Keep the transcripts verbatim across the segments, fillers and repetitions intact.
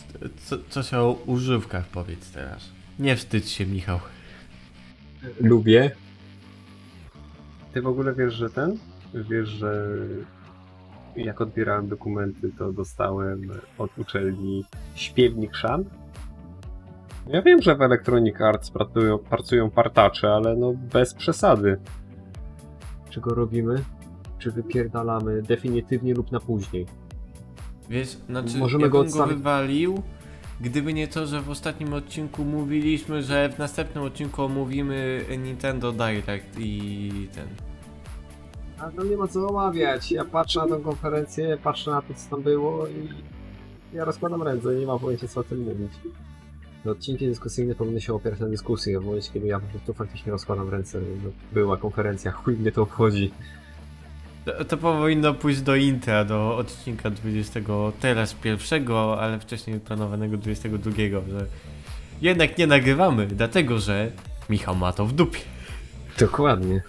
Co, coś o używkach powiedz teraz. Nie wstydź się, Michał. Lubię. Ty w ogóle wiesz, że ten? Wiesz, że jak odbierałem dokumenty, to dostałem od uczelni śpiewnik szan? Ja wiem, że w Electronic Arts pracują, pracują partacze, ale no bez przesady. Czy go robimy? Czy wypierdalamy definitywnie lub na później? Wiesz, znaczy Możemy ja go bym go odstawić- wywalił, gdyby nie to, że w ostatnim odcinku mówiliśmy, że w następnym odcinku omówimy Nintendo Direct i ten. A to nie ma co omawiać. Ja patrzę na tę konferencję, patrzę na to, co tam było i ja rozkładam ręce, nie mam pojęcia, co o tym mówić. No, odcinki dyskusyjne powinny się opierać na dyskusji, a w momencie, kiedy ja po prostu faktycznie rozkładam ręce, no, była konferencja, chuj mnie to obchodzi. To, to powinno pójść do intra, do odcinka dwudziestego, teraz pierwszego, ale wcześniej planowanego dwudziestego drugiego, że jednak nie nagrywamy, dlatego że Michał ma to w dupie. Dokładnie.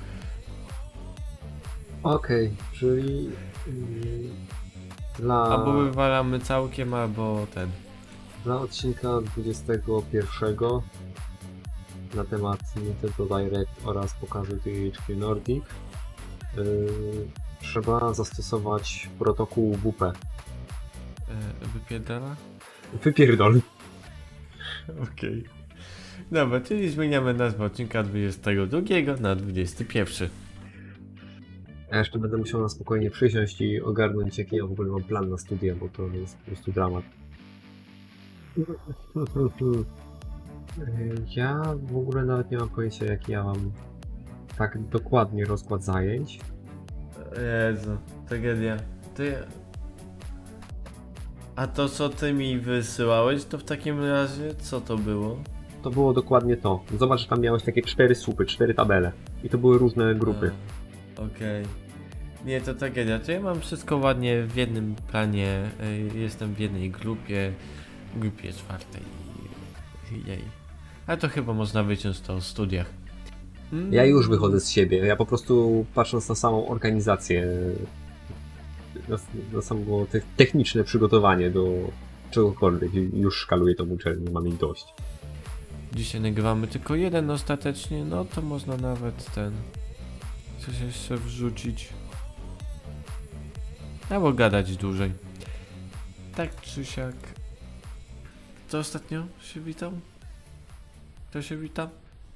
Okej, okay, czyli yy, dla, Albo wywalamy całkiem, albo ten. dla odcinka dwudziestego pierwszego na temat Nintendo Direct oraz pokazu T H Q Nordic yy, trzeba zastosować protokół W P. E, wypierdala? Wypierdol. Okej. Okay. Dobra, czyli zmieniamy nazwę odcinka dwudziestego drugiego na dwudziesty pierwszy. Ja jeszcze będę musiał na spokojnie przysiąść i ogarnąć, jaki ja w ogóle mam plan na studia, bo to jest po prostu dramat. Ja w ogóle nawet nie mam pojęcia, jaki ja mam tak dokładnie rozkład zajęć. Jezu, tragedia. Ty... A to co ty mi wysyłałeś, to w takim razie co to było? To było dokładnie to. Zobacz, że tam miałeś takie cztery słupy, cztery tabele. I to były różne grupy. Okej. Okay. Nie, to tragedia. To ja mam wszystko ładnie w jednym planie. Jestem w jednej grupie. Grupie czwartej. Jej. Ale to chyba można wyciąć to o studiach. Mm. Ja już wychodzę z siebie. Ja po prostu patrząc na samą organizację, na, na samo te, techniczne przygotowanie do czegokolwiek, już szkaluję tą uczelnię, mam ich dość. Dzisiaj nagrywamy tylko jeden ostatecznie, no to można nawet ten... coś jeszcze wrzucić. Albo gadać dłużej. Tak czy siak. Kto ostatnio się witał? Kto się wita?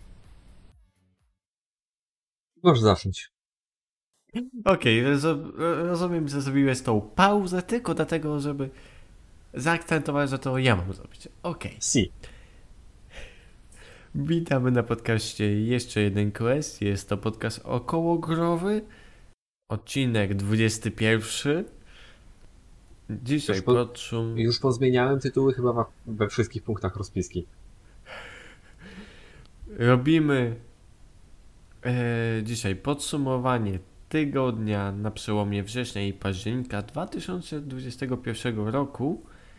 Możesz zacząć. Okej, okay, rozumiem, że zrobiłeś tą pauzę tylko dlatego, żeby zaakcentować, że to ja mam zrobić. Okej. Okay. Si. Witamy na podcaście Jeszcze jeden quest. Jest to podcast okołogrowy. Odcinek dwudziesty pierwszy. Dzisiaj już, po, podszum... już pozmieniałem tytuły chyba we wszystkich punktach rozpiski. Robimy e, dzisiaj podsumowanie tygodnia na przełomie września i października dwa tysiące dwudziestego pierwszego roku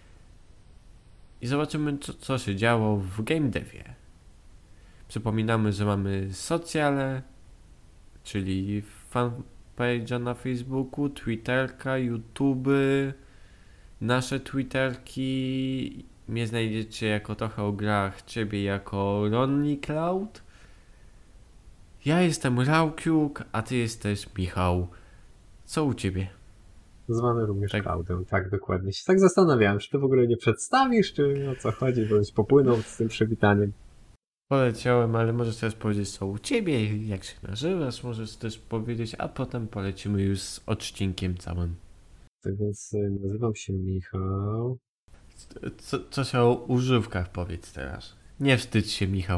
i zobaczymy, co, co się działo w game devie. Przypominamy, że mamy socjale, czyli fanpage'a na Facebooku, Twitterka, YouTube, nasze Twitterki. Mnie znajdziecie jako trochę o grach, ciebie jako Ronnie Cloud. Ja jestem Raukiuk, a ty jesteś Michał. Co u ciebie? Zwany również tak. Cloudem, tak dokładnie. Się tak zastanawiałem, czy ty w ogóle nie przedstawisz, czy o co chodzi, bo byś popłynął z tym przywitaniem. Poleciałem, ale możesz teraz powiedzieć, co u ciebie, jak się nazywasz, możesz też powiedzieć, a potem polecimy już z odcinkiem całym. Tak więc nazywam się Michał. Co, coś o używkach powiedz teraz. Nie wstydź się, Michał.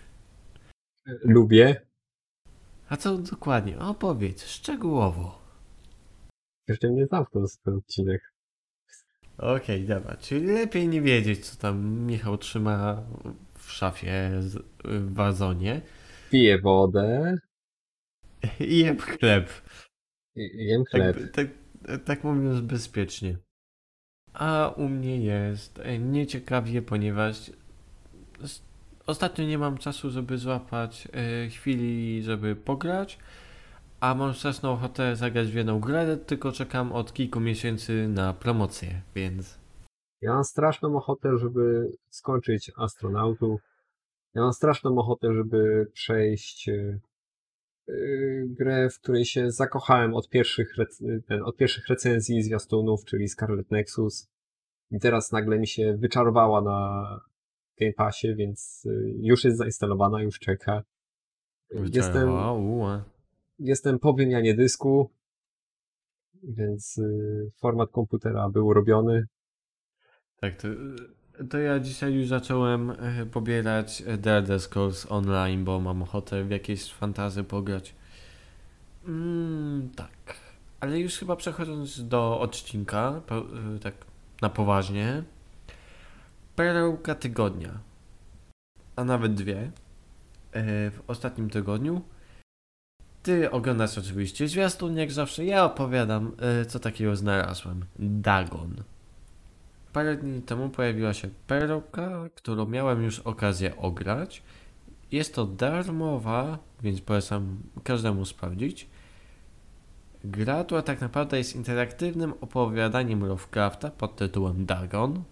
Lubię. A co dokładnie? Opowiedz, szczegółowo. Jeszcze nie zamknął ten odcinek. Okej, okay, dobra. Czyli lepiej nie wiedzieć, co tam Michał trzyma w szafie w wazonie. Piję wodę. I jem chleb. I jem chleb. Tak, tak, tak mówiąc bezpiecznie. A u mnie jest nieciekawie, ponieważ ostatnio nie mam czasu, żeby złapać e, chwili, żeby pograć, a mam straszną ochotę zagrać w jedną grę, tylko czekam od kilku miesięcy na promocję, więc... Ja mam straszną ochotę, żeby skończyć Astronautów. Ja mam straszną ochotę, żeby przejść yy, grę, w której się zakochałem od pierwszych, rec- ten, od pierwszych recenzji zwiastunów, czyli Scarlet Nexus. I teraz nagle mi się wyczarowała na Game Passie, więc yy, już jest zainstalowana, już czeka. Jestem, Wyczarowała, uła. jestem po wymianie dysku, więc yy, format komputera był robiony. Tak, to, to ja dzisiaj już zacząłem e, pobierać The Elder Scrolls Online, bo mam ochotę w jakieś fantazy pograć. Mm, tak. Ale już chyba przechodząc do odcinka, po, e, tak na poważnie. Perełka tygodnia, a nawet dwie e, w ostatnim tygodniu. Ty oglądasz oczywiście zwiastun, jak zawsze. Ja opowiadam, e, co takiego znalazłem. Dagon. Parę dni temu pojawiła się perełka, którą miałem już okazję ograć. Jest to darmowa, więc polecam każdemu sprawdzić. Gra, która tak naprawdę jest interaktywnym opowiadaniem Lovecrafta pod tytułem Dagon.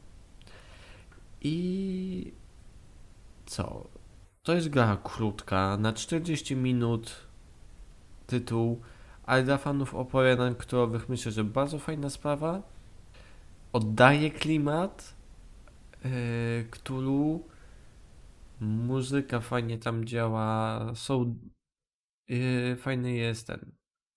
I co? To jest gra krótka, na czterdzieści minut tytuł, ale dla fanów opowiadań którowych myślę, że bardzo fajna sprawa. Oddaje klimat yy, Cthulhu. Muzyka fajnie tam działa. Są yy, fajny jest ten.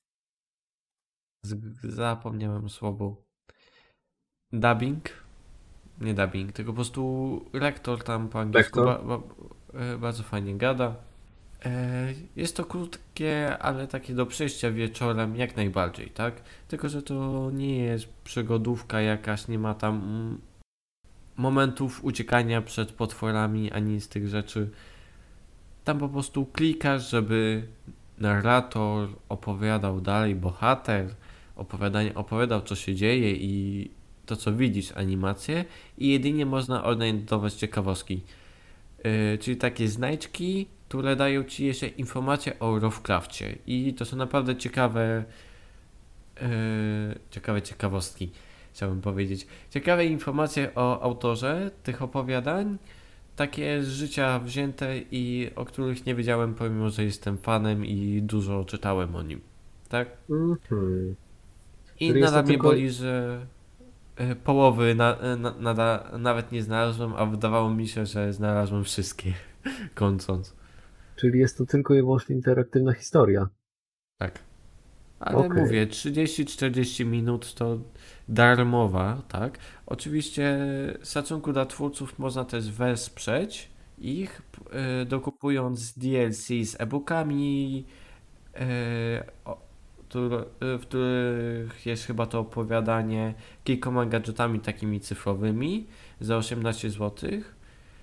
Z, zapomniałem słowo. Dubbing. Nie dubbing, tylko po prostu lektor tam po angielsku Lektor? ba, ba, e, bardzo fajnie gada. E, jest to krótkie, ale takie do przejścia wieczorem jak najbardziej, tak? Tylko, że to nie jest przygodówka jakaś, nie ma tam mm, momentów uciekania przed potworami, ani z tych rzeczy. Tam po prostu klikasz, żeby narrator opowiadał dalej, bohater opowiadanie, opowiadał, co się dzieje i to, co widzisz, animacje, i jedynie można odnajdować ciekawostki. Yy, czyli takie znajdźki, które dają ci jeszcze informacje o Lovecrafcie. I to są naprawdę ciekawe, yy, ciekawe ciekawostki, chciałbym powiedzieć. Ciekawe informacje o autorze tych opowiadań, takie z życia wzięte i o których nie wiedziałem, pomimo że jestem fanem i dużo czytałem o nim. Tak? Mhm. I Czyli jest to nadal mnie tylko, boli, że e, połowy na, e, na, nada, nawet nie znalazłem, a wydawało mi się, że znalazłem wszystkie, kończąc. czyli jest to tylko i wyłącznie interaktywna historia. Tak. Ale Okej. mówię, trzydzieści czterdzieści minut to darmowa, tak? Oczywiście szacunku dla twórców można też wesprzeć ich, e, dokupując D L C z e-bookami, e, o, któr- e, w których jest chyba to opowiadanie kilkoma gadżetami takimi cyfrowymi za osiemnaście złotych.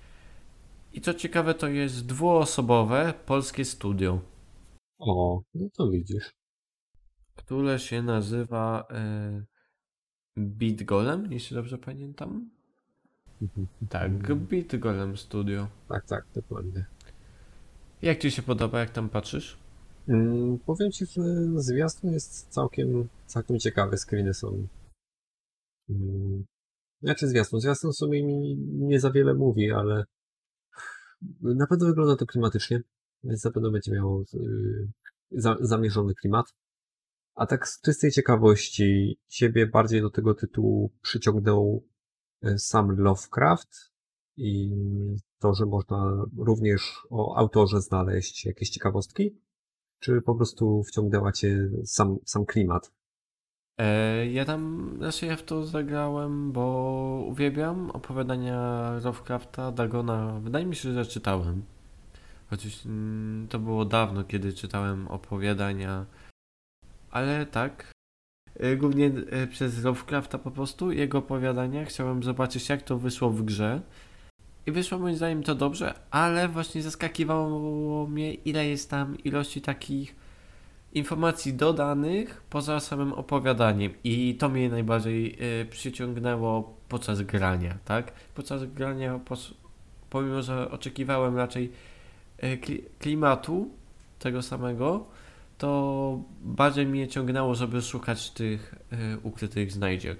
I co ciekawe, to jest dwuosobowe polskie studio, O, no to widzisz. które się nazywa e, Beat Golem, jeśli dobrze pamiętam. Mhm. Tak, Beat Golem Studio. Tak, tak, dokładnie. Jak ci się podoba, jak tam patrzysz? Mm, powiem ci, że zwiastun jest całkiem, całkiem ciekawy. Screeny są. Mm, znaczy zwiastun. Zwiastun w sumie mi nie za wiele mówi, ale na pewno wygląda to klimatycznie, więc na pewno będzie miało yy, za, zamierzony klimat. A tak z czystej ciekawości, ciebie bardziej do tego tytułu przyciągnął y, sam Lovecraft i to, że można również o autorze znaleźć jakieś ciekawostki? Czy po prostu wciągnęła cię sam, sam klimat? E, ja tam, znaczy ja w to zagrałem, bo uwielbiam opowiadania Lovecrafta, Dagona. Wydaje mi się, że czytałem. Chociaż mm, to było dawno, kiedy czytałem opowiadania. Ale tak, e, głównie e, przez Lovecrafta po prostu, jego opowiadania. Chciałem zobaczyć, jak to wyszło w grze. I wyszło moim zdaniem to dobrze, ale właśnie zaskakiwało mnie, ile jest tam ilości takich informacji dodanych poza samym opowiadaniem. I to mnie najbardziej y, przyciągnęło podczas grania, tak? Podczas grania, pos- pomimo że oczekiwałem raczej y, kli- klimatu tego samego, to bardziej mnie ciągnęło, żeby szukać tych y, ukrytych znajdziek.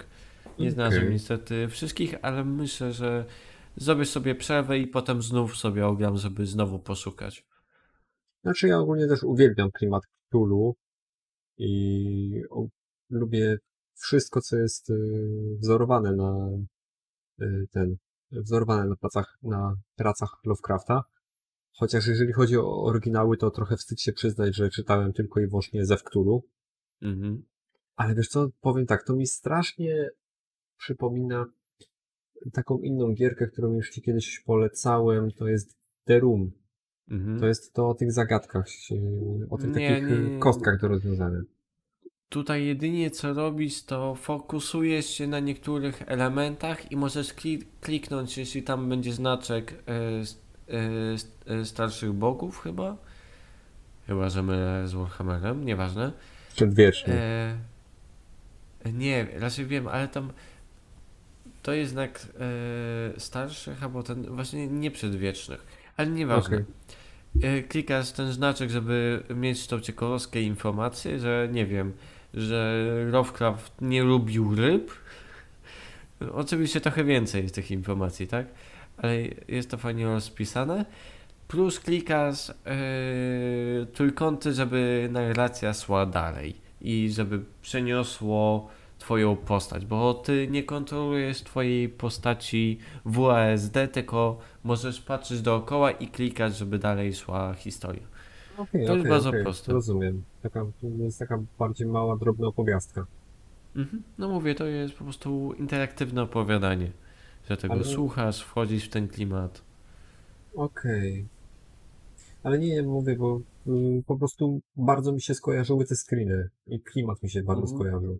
Nie znalazłem Okej. niestety wszystkich, ale myślę, że zrobię sobie przerwę i potem znów sobie ogram, żeby znowu poszukać. Znaczy ja ogólnie też uwielbiam klimat Cthulhu i o, lubię wszystko, co jest y, wzorowane na y, ten, wzorowane na pracach, na pracach Lovecrafta. Chociaż jeżeli chodzi o oryginały, to trochę wstyd się przyznać, że czytałem tylko i wyłącznie ze Cthulhu. Mhm. Ale wiesz co, powiem tak, to mi strasznie przypomina taką inną gierkę, którą już ci kiedyś polecałem, to jest The Room. To Mhm. jest to o tych zagadkach, y, o tych Nie, takich nie, y, nie. kostkach do rozwiązania. Tutaj jedynie co robisz, to fokusujesz się na niektórych elementach i możesz kli- kliknąć, jeśli tam będzie znaczek e, s- e, s- e, starszych bogów chyba. Chyba, że mylę z Warhammerem, nieważne. Przedwieczny. E, nie, raczej wiem, ale tam to jest znak e, starszych, albo ten właśnie nieprzedwiecznych. Ale nieważne. Okej. E, klikasz ten znaczek, żeby mieć tą ciekawostkę informację, że nie wiem, że Lovecraft nie lubił ryb. Oczywiście trochę więcej jest tych informacji, tak? Ale jest to fajnie rozpisane. Plus klikasz yy, trójkąty, żeby narracja szła dalej i żeby przeniosło twoją postać, bo ty nie kontrolujesz twojej postaci W A S D, tylko możesz patrzeć dookoła i klikać, żeby dalej szła historia. Okej, To jest okej, bardzo okej. proste. Rozumiem. Taka, to jest taka bardziej mała, drobna opowiastka. Mhm. No mówię, to jest po prostu interaktywne opowiadanie, że tego Ale słuchasz, wchodzisz w ten klimat. okej. Ale nie, mówię, bo y, po prostu bardzo mi się skojarzyły te screeny i klimat mi się bardzo Mhm. skojarzył.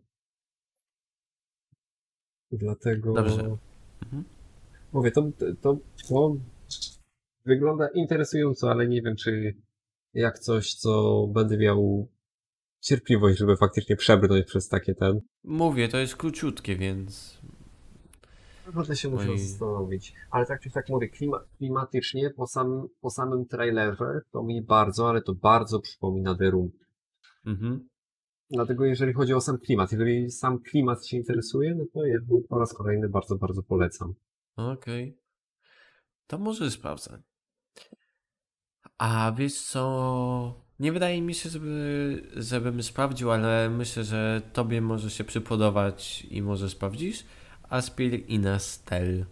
Dlatego Dobrze. Mhm. mówię, to, to, to wygląda interesująco, ale nie wiem, czy jak coś, co będę miał cierpliwość, żeby faktycznie przebrnąć przez takie ten. Mówię, to jest króciutkie, więc. Będę się musiał Oj. zastanowić. Ale tak czy tak mówię, klima, klimatycznie po samym, po samym trailerze to mi bardzo, ale to bardzo przypomina The Room. Mhm. Dlatego jeżeli chodzi o sam klimat, jeżeli sam klimat Cię interesuje, no to ja po raz kolejny bardzo, bardzo polecam. Okej. To może sprawdzę. A wiesz co? Nie wydaje mi się, żeby, żebym sprawdził, ale myślę, że tobie może się przypodobać i może sprawdzisz. Aspir Inastel.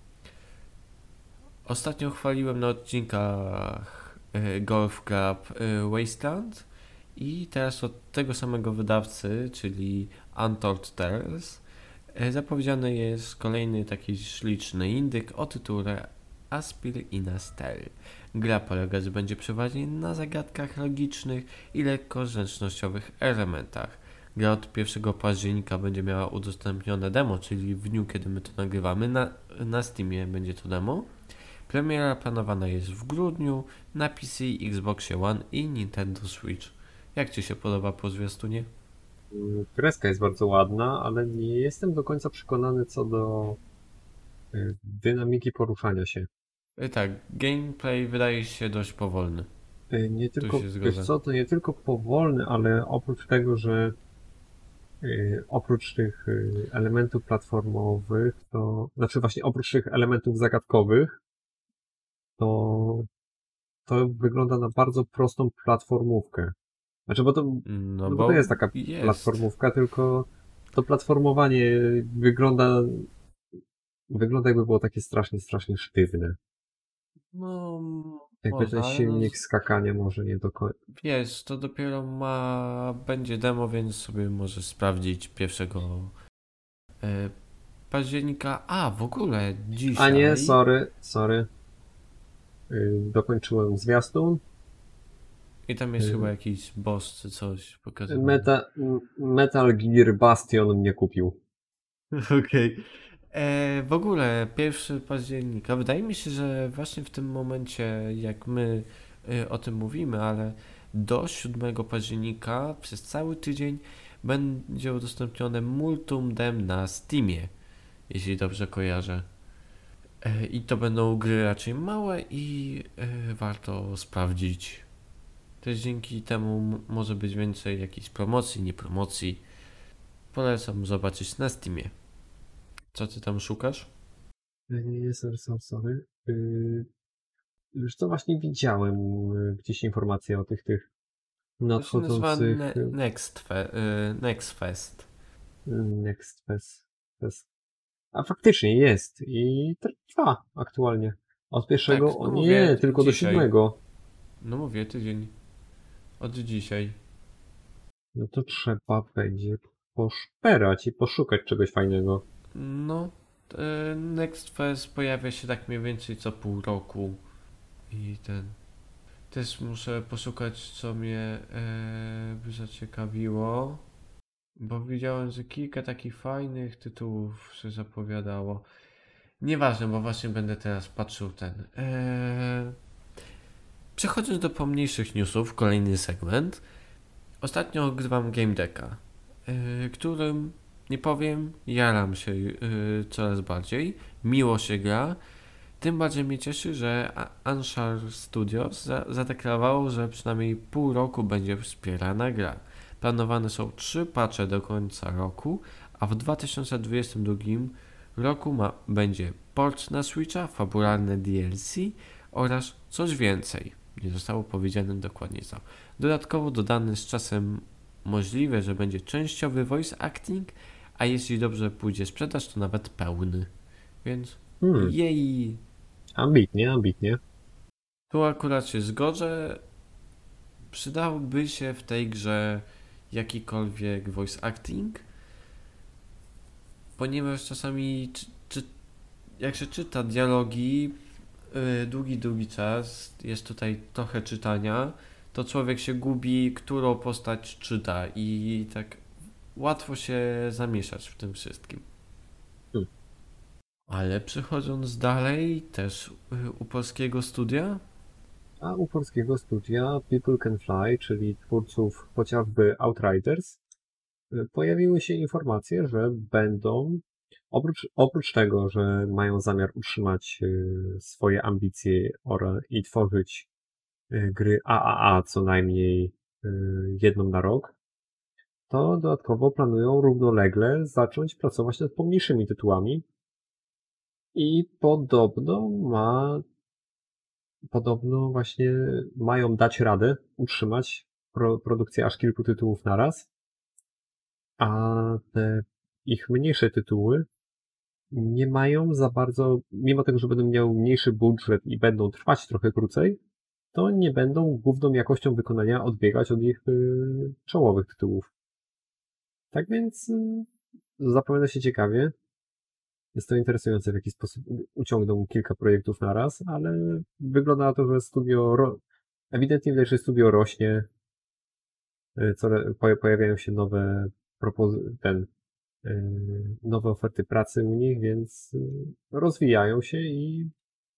Ostatnio chwaliłem na odcinkach e, Golf Club e, Wasteland i teraz od tego samego wydawcy, czyli Untold Tales, e, zapowiedziany jest kolejny taki śliczny indyk o tytule Aspir Inastel. Gra polegać będzie przeważnie na zagadkach logicznych i lekko zręcznościowych elementach. Gra od pierwszego października będzie miała udostępnione demo, czyli w dniu, kiedy my to nagrywamy, na, na Steamie będzie to demo. Premiera planowana jest w grudniu na P C, Xbox One i Nintendo Switch. Jak Ci się podoba po zwiastunie? Mm, Kreska jest bardzo ładna, ale nie jestem do końca przekonany co do y, dynamiki poruszania się. E, tak, gameplay wydaje się dość powolny. Y, Nie Tu tylko, się wiesz zgodzę. co, to nie tylko powolny, ale oprócz tego, że y, oprócz tych y, elementów platformowych, to znaczy właśnie oprócz tych elementów zagadkowych, to to wygląda na bardzo prostą platformówkę. Znaczy, bo to, No no bo to bo jest taka jest. platformówka, tylko to platformowanie wygląda, wygląda jakby było takie strasznie, strasznie sztywne. No, Jakby ten można, ale no silnik skakania może nie do końca. wiesz, to dopiero ma, będzie demo, więc sobie możesz sprawdzić pierwszego e, października. A, w ogóle A nie, dzisiaj sorry, sorry. Yy, dokończyłem zwiastun. i tam jest chyba Yy, jakiś boss czy coś pokazywany. Meta, m- Metal Gear Bastion mnie kupił. Okej. E, W ogóle pierwszy października. Wydaje mi się, że właśnie w tym momencie, jak my e, o tym mówimy, ale do siódmego października przez cały tydzień będzie udostępnione Multum Dem na Steamie, jeśli dobrze kojarzę. E, I to będą gry raczej małe i e, warto sprawdzić. Też dzięki temu m- może być więcej jakichś promocji, nie promocji. Polecam zobaczyć na Steamie. Co ty tam szukasz? Jest sorry. Yy, Już to właśnie widziałem yy, gdzieś informacje o tych tych To się nazywa nadchodzących ne- Next, Fe- y, Next Fest. yy, Next Fest. Fest. A faktycznie jest i trwa aktualnie. Od pierwszego, Tak, o no mówię nie, tylko do dzisiaj. siódmego. No mówię tydzień. Od dzisiaj. No to trzeba będzie poszperać i poszukać czegoś fajnego. No, y, Next Fest pojawia się tak mniej więcej co pół roku. I ten. Też muszę poszukać, co mnie e, by zaciekawiło. Bo widziałem, że kilka takich fajnych tytułów się zapowiadało. Nieważne, bo właśnie będę teraz patrzył ten. Eee... Przechodząc do pomniejszych newsów, kolejny segment. Ostatnio ogrywam Game Decka, yy, którym, nie powiem, jaram się yy, coraz bardziej. Miło się gra. Tym bardziej mnie cieszy, że Anshar Studios za- zadeklarowało, że przynajmniej pół roku będzie wspierana gra. Planowane są trzy patche do końca roku, a w dwa tysiące dwudziestym drugim roku ma, będzie port na Switcha, fabularne D L C oraz coś więcej. Nie zostało powiedziane dokładnie co. Dodatkowo dodany z czasem możliwe, że będzie częściowy voice acting, a jeśli dobrze pójdzie sprzedaż, to nawet pełny. Więc Hmm, jej. ambitnie, ambitnie. Tu akurat się zgodzę. Przydałby się w tej grze jakikolwiek voice acting, ponieważ czasami czy, czy, jak się czyta dialogi yy, długi, długi czas, jest tutaj trochę czytania, to człowiek się gubi, którą postać czyta i tak łatwo się zamieszać w tym wszystkim. Hmm. Ale przechodząc dalej, też yy, u polskiego studia, A u polskiego studia People Can Fly, czyli twórców chociażby Outriders, y, pojawiły się informacje, że będą, oprócz, oprócz tego, że mają zamiar utrzymać y, swoje ambicje ora- i tworzyć y, gry A A A co najmniej y, jedną na rok, to dodatkowo planują równolegle zacząć pracować nad pomniejszymi tytułami i podobno ma Podobno właśnie mają dać radę utrzymać pro, produkcję aż kilku tytułów naraz, a te ich mniejsze tytuły nie mają za bardzo, mimo tego, że będą miały mniejszy budżet i będą trwać trochę krócej, to nie będą główną jakością wykonania odbiegać od ich y, czołowych tytułów. Tak więc y, zapowiada się ciekawie. Jest to interesujące, w jaki sposób uciągną kilka projektów naraz, ale wygląda na to, że studio, ro... ewidentnie widać, że studio rośnie, y, co po- pojawiają się nowe propozy... ten, y, nowe oferty pracy u nich, więc y, rozwijają się i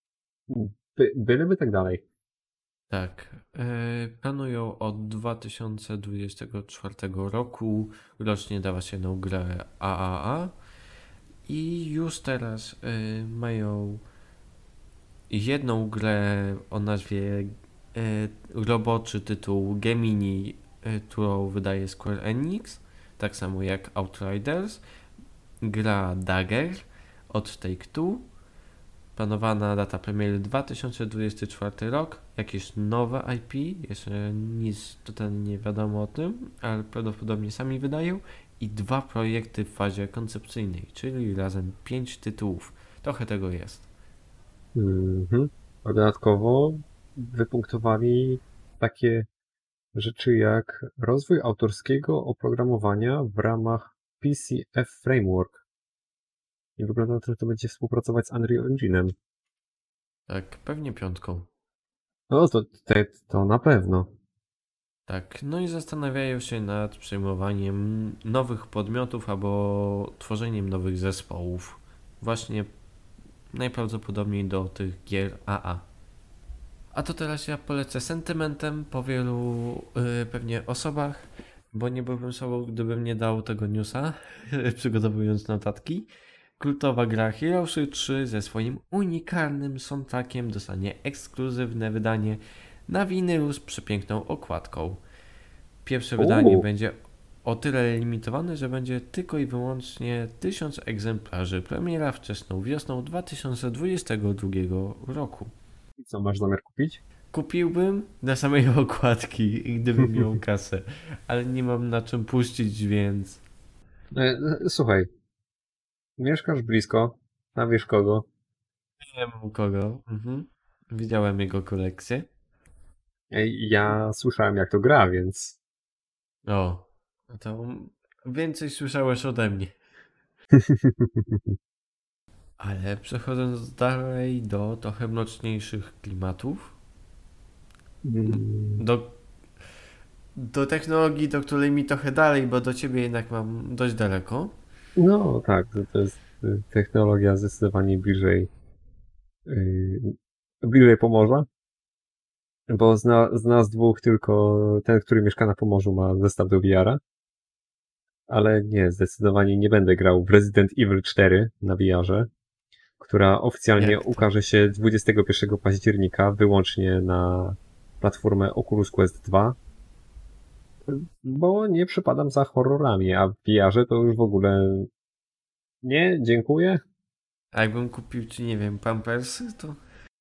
by, byleby tak dalej. tak, e, planują od dwa tysiące dwudziestego czwartego roku rocznie dawać jedną grę A A A i już teraz e, mają jedną grę o nazwie e, roboczy tytuł Gemini, e, którą wydaje Square Enix, tak samo jak Outriders, gra Dagger od Take-Two. Planowana data premiery dwa tysiące dwudziesty czwarty rok, jakieś nowe I P, jeszcze nic totalnie nie wiadomo o tym, ale prawdopodobnie sami wydają i dwa projekty w fazie koncepcyjnej, czyli razem pięć tytułów. Trochę tego jest. Mhm. A dodatkowo wypunktowali takie rzeczy jak rozwój autorskiego oprogramowania w ramach P C F Framework. I wygląda na to, że to będzie współpracować z Unreal Engine'em. Tak, pewnie piątką. No to, to, to na pewno. Tak, no i zastanawiają się nad przejmowaniem nowych podmiotów albo tworzeniem nowych zespołów. Właśnie najprawdopodobniej do tych gier A A. A to teraz ja polecę sentymentem po wielu yy, pewnie osobach, bo nie byłbym sobą, gdybym nie dał tego newsa, przygotowując notatki. Kultowa gra Heroes trzy ze swoim unikalnym soundtrackiem dostanie ekskluzywne wydanie na winylu z przepiękną okładką. Pierwsze wydanie Uuu. będzie o tyle limitowany, że będzie tylko i wyłącznie tysiąc egzemplarzy. Premiera wczesną wiosną dwa tysiące dwudziestego drugiego roku. I co, masz zamiar kupić? Kupiłbym na samej okładki, gdybym miał kasę, ale nie mam na czym puścić, więc... E, e, słuchaj, mieszkasz blisko, a wiesz kogo? Nie wiem u kogo. Mhm. Widziałem jego kolekcję. E, ja słyszałem jak to gra, więc... O, no to więcej słyszałeś ode mnie. Ale przechodząc dalej do trochę mroczniejszych klimatów, Mm, do, do technologii, do której mi trochę dalej, bo do ciebie jednak mam dość daleko. No tak, to, to jest y, technologia zdecydowanie bliżej, yy, bliżej Pomorza, bo z, na, z nas dwóch tylko ten, który mieszka na Pomorzu ma zestaw do V R-a, ale nie, zdecydowanie nie będę grał w Resident Evil cztery na V R-ze, która oficjalnie Jak to? ukaże się dwudziestego pierwszego października wyłącznie na platformę Oculus Quest dwa, bo nie przypadam za horrorami, a w V R-ze to już w ogóle nie, dziękuję. A jakbym kupił ci, nie wiem, pampersy, to...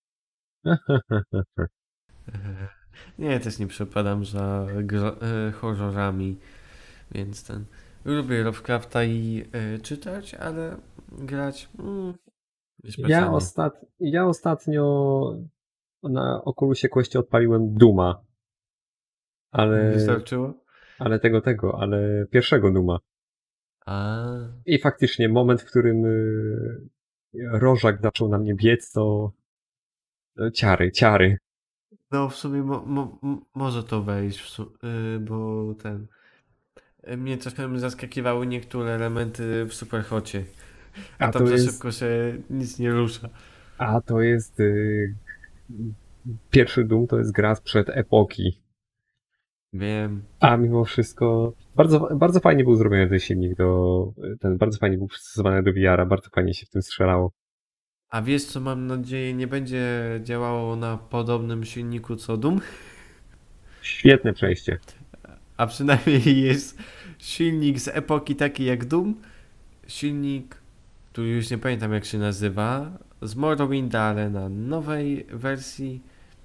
e, Nie, też nie przepadam za gro- e, horrorami, więc ten... Lubię Lovecrafta i e, czytać, ale grać... Mm, Ja, niespecjalnie. ostat... ja ostatnio na Oculusie Questie odpaliłem Duma, ale, Wystarczyło? ale tego, tego, ale pierwszego Duma. A, I faktycznie moment, w którym y, Rożak zaczął na mnie biec, to to ciary, ciary. no w sumie mo, mo, m- może to wejść, w su- y, bo ten... y, Mnie czasem zaskakiwały niektóre elementy w Superhocie, a A tam to za jest, szybko się nic nie rusza. a to jest y, pierwszy Doom to jest gra sprzed epoki. Wiem. A mimo wszystko bardzo, bardzo fajnie był zrobiony ten silnik do, ten bardzo fajnie był przystosowany do V R-a, bardzo fajnie się w tym strzelało. A wiesz co, mam nadzieję nie będzie działało na podobnym silniku co Doom? Świetne przejście. A przynajmniej jest silnik z epoki taki jak Doom. Silnik, tu już nie pamiętam jak się nazywa, z Morrowinda, ale na nowej wersji,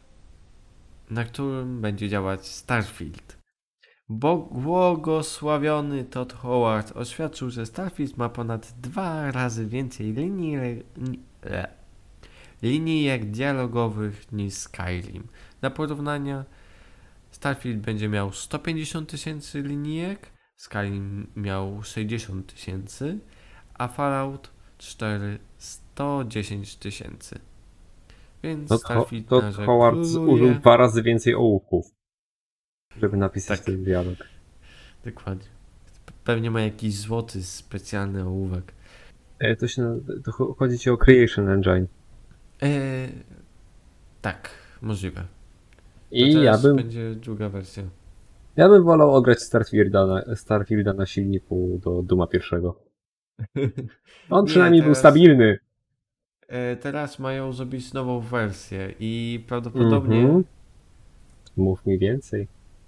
na którym będzie działać Starfield. Bo błogosławiony Todd Howard oświadczył, że Starfield ma ponad dwa razy więcej linii, le, linijek dialogowych niż Skyrim. Na porównania Starfield będzie miał sto pięćdziesiąt tysięcy linijek, Skyrim miał sześćdziesiąt tysięcy, a Fallout cztery sto dziesięć tysięcy. Więc To, Starfield to narzekuje... Howard użył dwa razy więcej ołówków, żeby napisać Tak. ten dialog. Dokładnie. Pewnie ma jakiś złoty specjalny ołówek. E, to się, to cho- chodzi ci o Creation Engine. Eee, tak, możliwe. To I ja też bym, będzie druga wersja. ja bym wolał ograć Starfielda na, Starfielda na silniku do Duma pierwszego. On Nie, przynajmniej był teraz, stabilny. e, teraz mają zrobić nową wersję i prawdopodobnie Mhm. Mów mi więcej.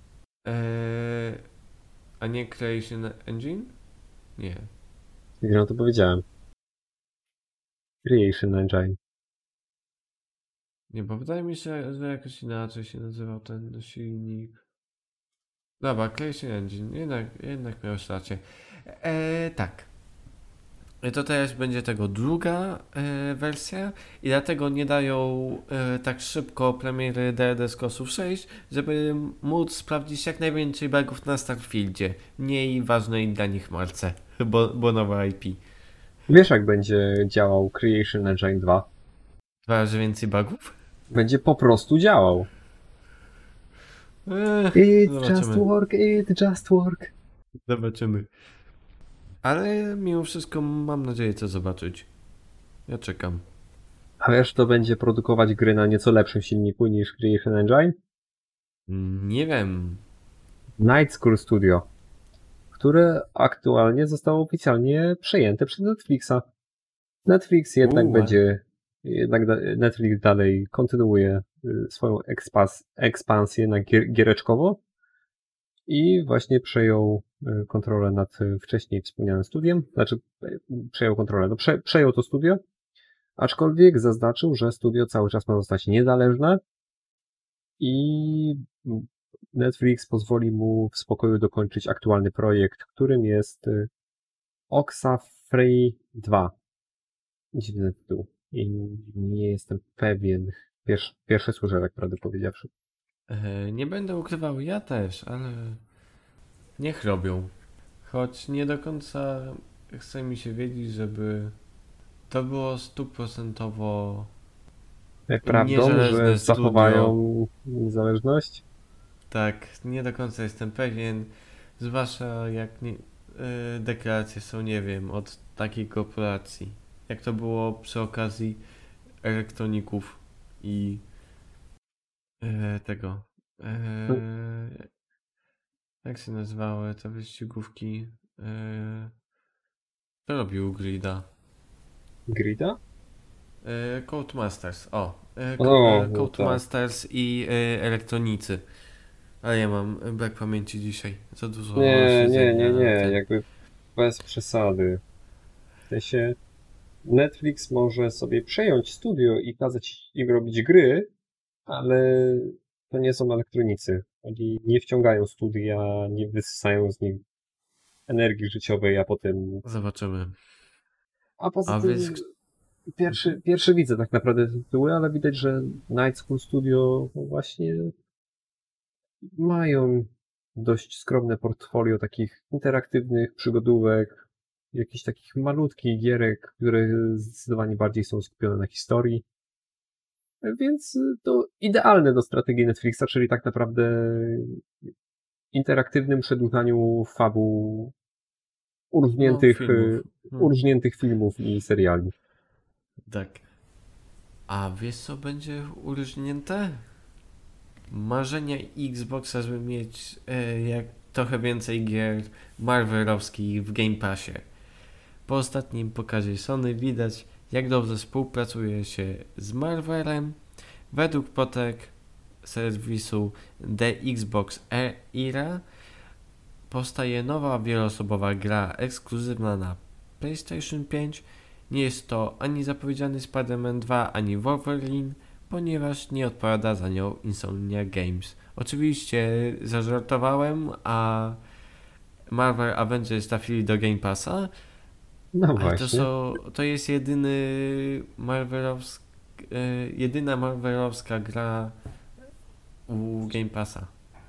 e, a nie Creation Engine? Nie. Ja to powiedziałem. Creation Engine. Nie, bo wydaje mi się, że jakoś inaczej się nazywał ten silnik. Dobra, Creation Engine. Jednak, jednak miałeś rację. E, tak. To teraz będzie tego druga e, wersja i dlatego nie dają e, tak szybko premiery The Elder Scrolls sześć, żeby móc sprawdzić jak najwięcej bugów na Starfieldzie, mniej ważnej dla nich marce, bo, bo nowa I P. Wiesz jak będzie działał Creation Engine dwa? Dwa razy więcej bugów? Będzie po prostu działał. Eee, It zobaczymy. just work, it just work. Zobaczymy. Ale mimo wszystko mam nadzieję to zobaczyć. Ja czekam. A wiesz, to będzie produkować gry na nieco lepszym silniku niż Creation Engine? Nie wiem. Night School Studio, które aktualnie zostało oficjalnie przejęte przez Netflixa. Netflix jednak Uuu, będzie, jednak da- Netflix dalej kontynuuje y, swoją ekspas, ekspansję na gier, giereczkowo i właśnie przejął e, kontrolę nad e, wcześniej wspomnianym studiem, znaczy e, przejął kontrolę, no prze, przejął to studio, aczkolwiek zaznaczył, że studio cały czas ma zostać niezależne i Netflix pozwoli mu w spokoju dokończyć aktualny projekt, którym jest e, Oxenfree dwa. Dziwny tytuł. I nie jestem pewien. Pierwszy, pierwszy słyszę, tak prawdę powiedziawszy. E, nie będę ukrywał, ja też, ale niech robią. Choć nie do końca chce mi się wiedzieć, żeby to było stuprocentowo Jak prawdą, że niezależne zachowają studio. niezależność? Tak, nie do końca jestem pewien, zwłaszcza jak nie, e, deklaracje są, nie wiem, od takiej korporacji. Jak to było przy okazji elektroników i e, tego. No, E, jak się nazywały te wyścigówki? E, kto robił Grida? Grida? E, Codemasters. O, e, ko, O, e, no tak. Codemasters i e, elektronicy. Ale ja mam brak pamięci dzisiaj. Za dużo Nie, nie, nie, nie. siedzenia ten. Jakby bez przesady. W sensie Netflix może sobie przejąć studio i kazać im robić gry, ale to nie są elektronicy. Oni nie wciągają studia, nie wysysają z nich energii życiowej, a potem... Zobaczymy. A poza A tym wiesz, k- pierwszy, pierwszy widzę tak naprawdę te tytuły, ale widać, że Night School Studio no właśnie mają dość skromne portfolio takich interaktywnych przygodówek, jakichś takich malutkich gierek, które zdecydowanie bardziej są skupione na historii. Więc to idealne do strategii Netflixa, czyli tak naprawdę interaktywnym przedłużaniu fabuł no, uróżniętych, filmów. Hmm, uróżniętych filmów i seriali. tak. A wiesz co będzie uróżnięte? Marzenia Xboxa, żeby mieć e, jak trochę więcej gier Marvelowskich w Game Passie. Po ostatnim pokazie Sony widać, jak dobrze współpracuje się z Marvelem. Według plotek serwisu The Xbox Era powstaje nowa wieloosobowa gra ekskluzywna na PlayStation pięć. Nie jest to ani zapowiedziany Spider-Man dwa, ani Wolverine, ponieważ nie odpowiada za nią Insomnia Games. Oczywiście zażartowałem, a Marvel Avengers trafili do Game Passa, No ale to właśnie. są, to jest jedyny Marvelowsk, e, jedyna Marvelowska gra u Game Passa.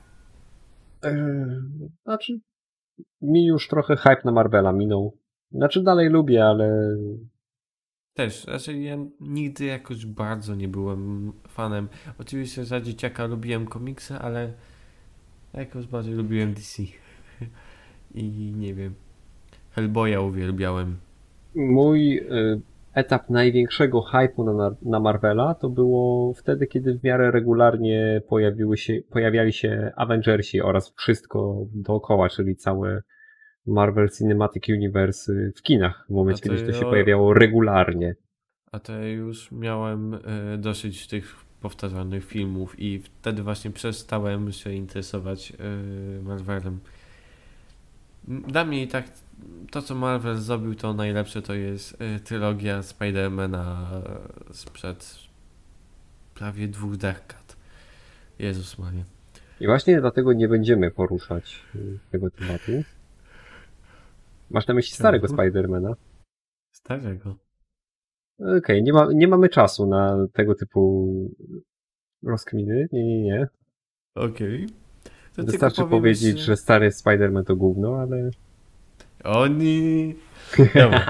Eee, Znaczy, mi już trochę hype na Marvela minął. Znaczy dalej lubię, ale Też, raczej ja nigdy jakoś bardzo nie byłem fanem. Oczywiście za dzieciaka lubiłem komiksy, ale jakoś bardziej lubiłem D C. I nie wiem, Hellboya uwielbiałem. mój y, etap największego hype'u na, Mar- na Marvela to było wtedy, kiedy w miarę regularnie pojawiły się, pojawiali się Avengersi oraz wszystko dookoła, czyli całe Marvel Cinematic Universe y, w kinach, w A momencie, to, kiedy to się ja- pojawiało regularnie. a to ja już miałem e, dosyć tych powtarzanych filmów i wtedy właśnie przestałem się interesować e, Marvelem. M- Dla mnie i tak to, co Marvel zrobił, to najlepsze to jest e, trylogia Spidermana e, sprzed prawie dwóch dekad. Jezus Maria. I właśnie dlatego nie będziemy poruszać y, tego tematu. Masz na myśli Czemu? starego Spidermana? Starego. Okej, nie ma, nie mamy czasu na tego typu rozkminy. Nie, nie, nie. Okej. To tylko Wystarczy powiem powiedzieć, jeszcze... że stary Spider-Man to gówno, ale... Oni... Dobra.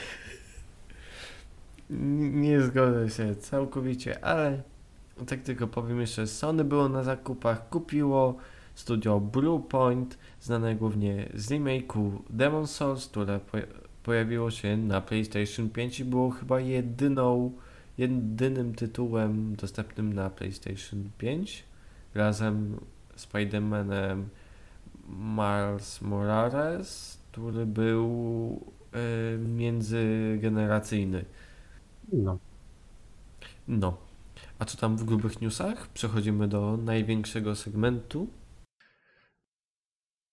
N- Nie zgodzę się całkowicie, ale tak tylko powiem jeszcze, Sony było na zakupach, kupiło studio Bluepoint, znane głównie z remake'u Demon's Souls, które po- pojawiło się na PlayStation pięć i było chyba jedyną, jedynym tytułem dostępnym na PlayStation pięć, razem z Spider-Manem Miles Morales, który był y, międzygeneracyjny. No. No, a co tam w grubych newsach? Przechodzimy do największego segmentu.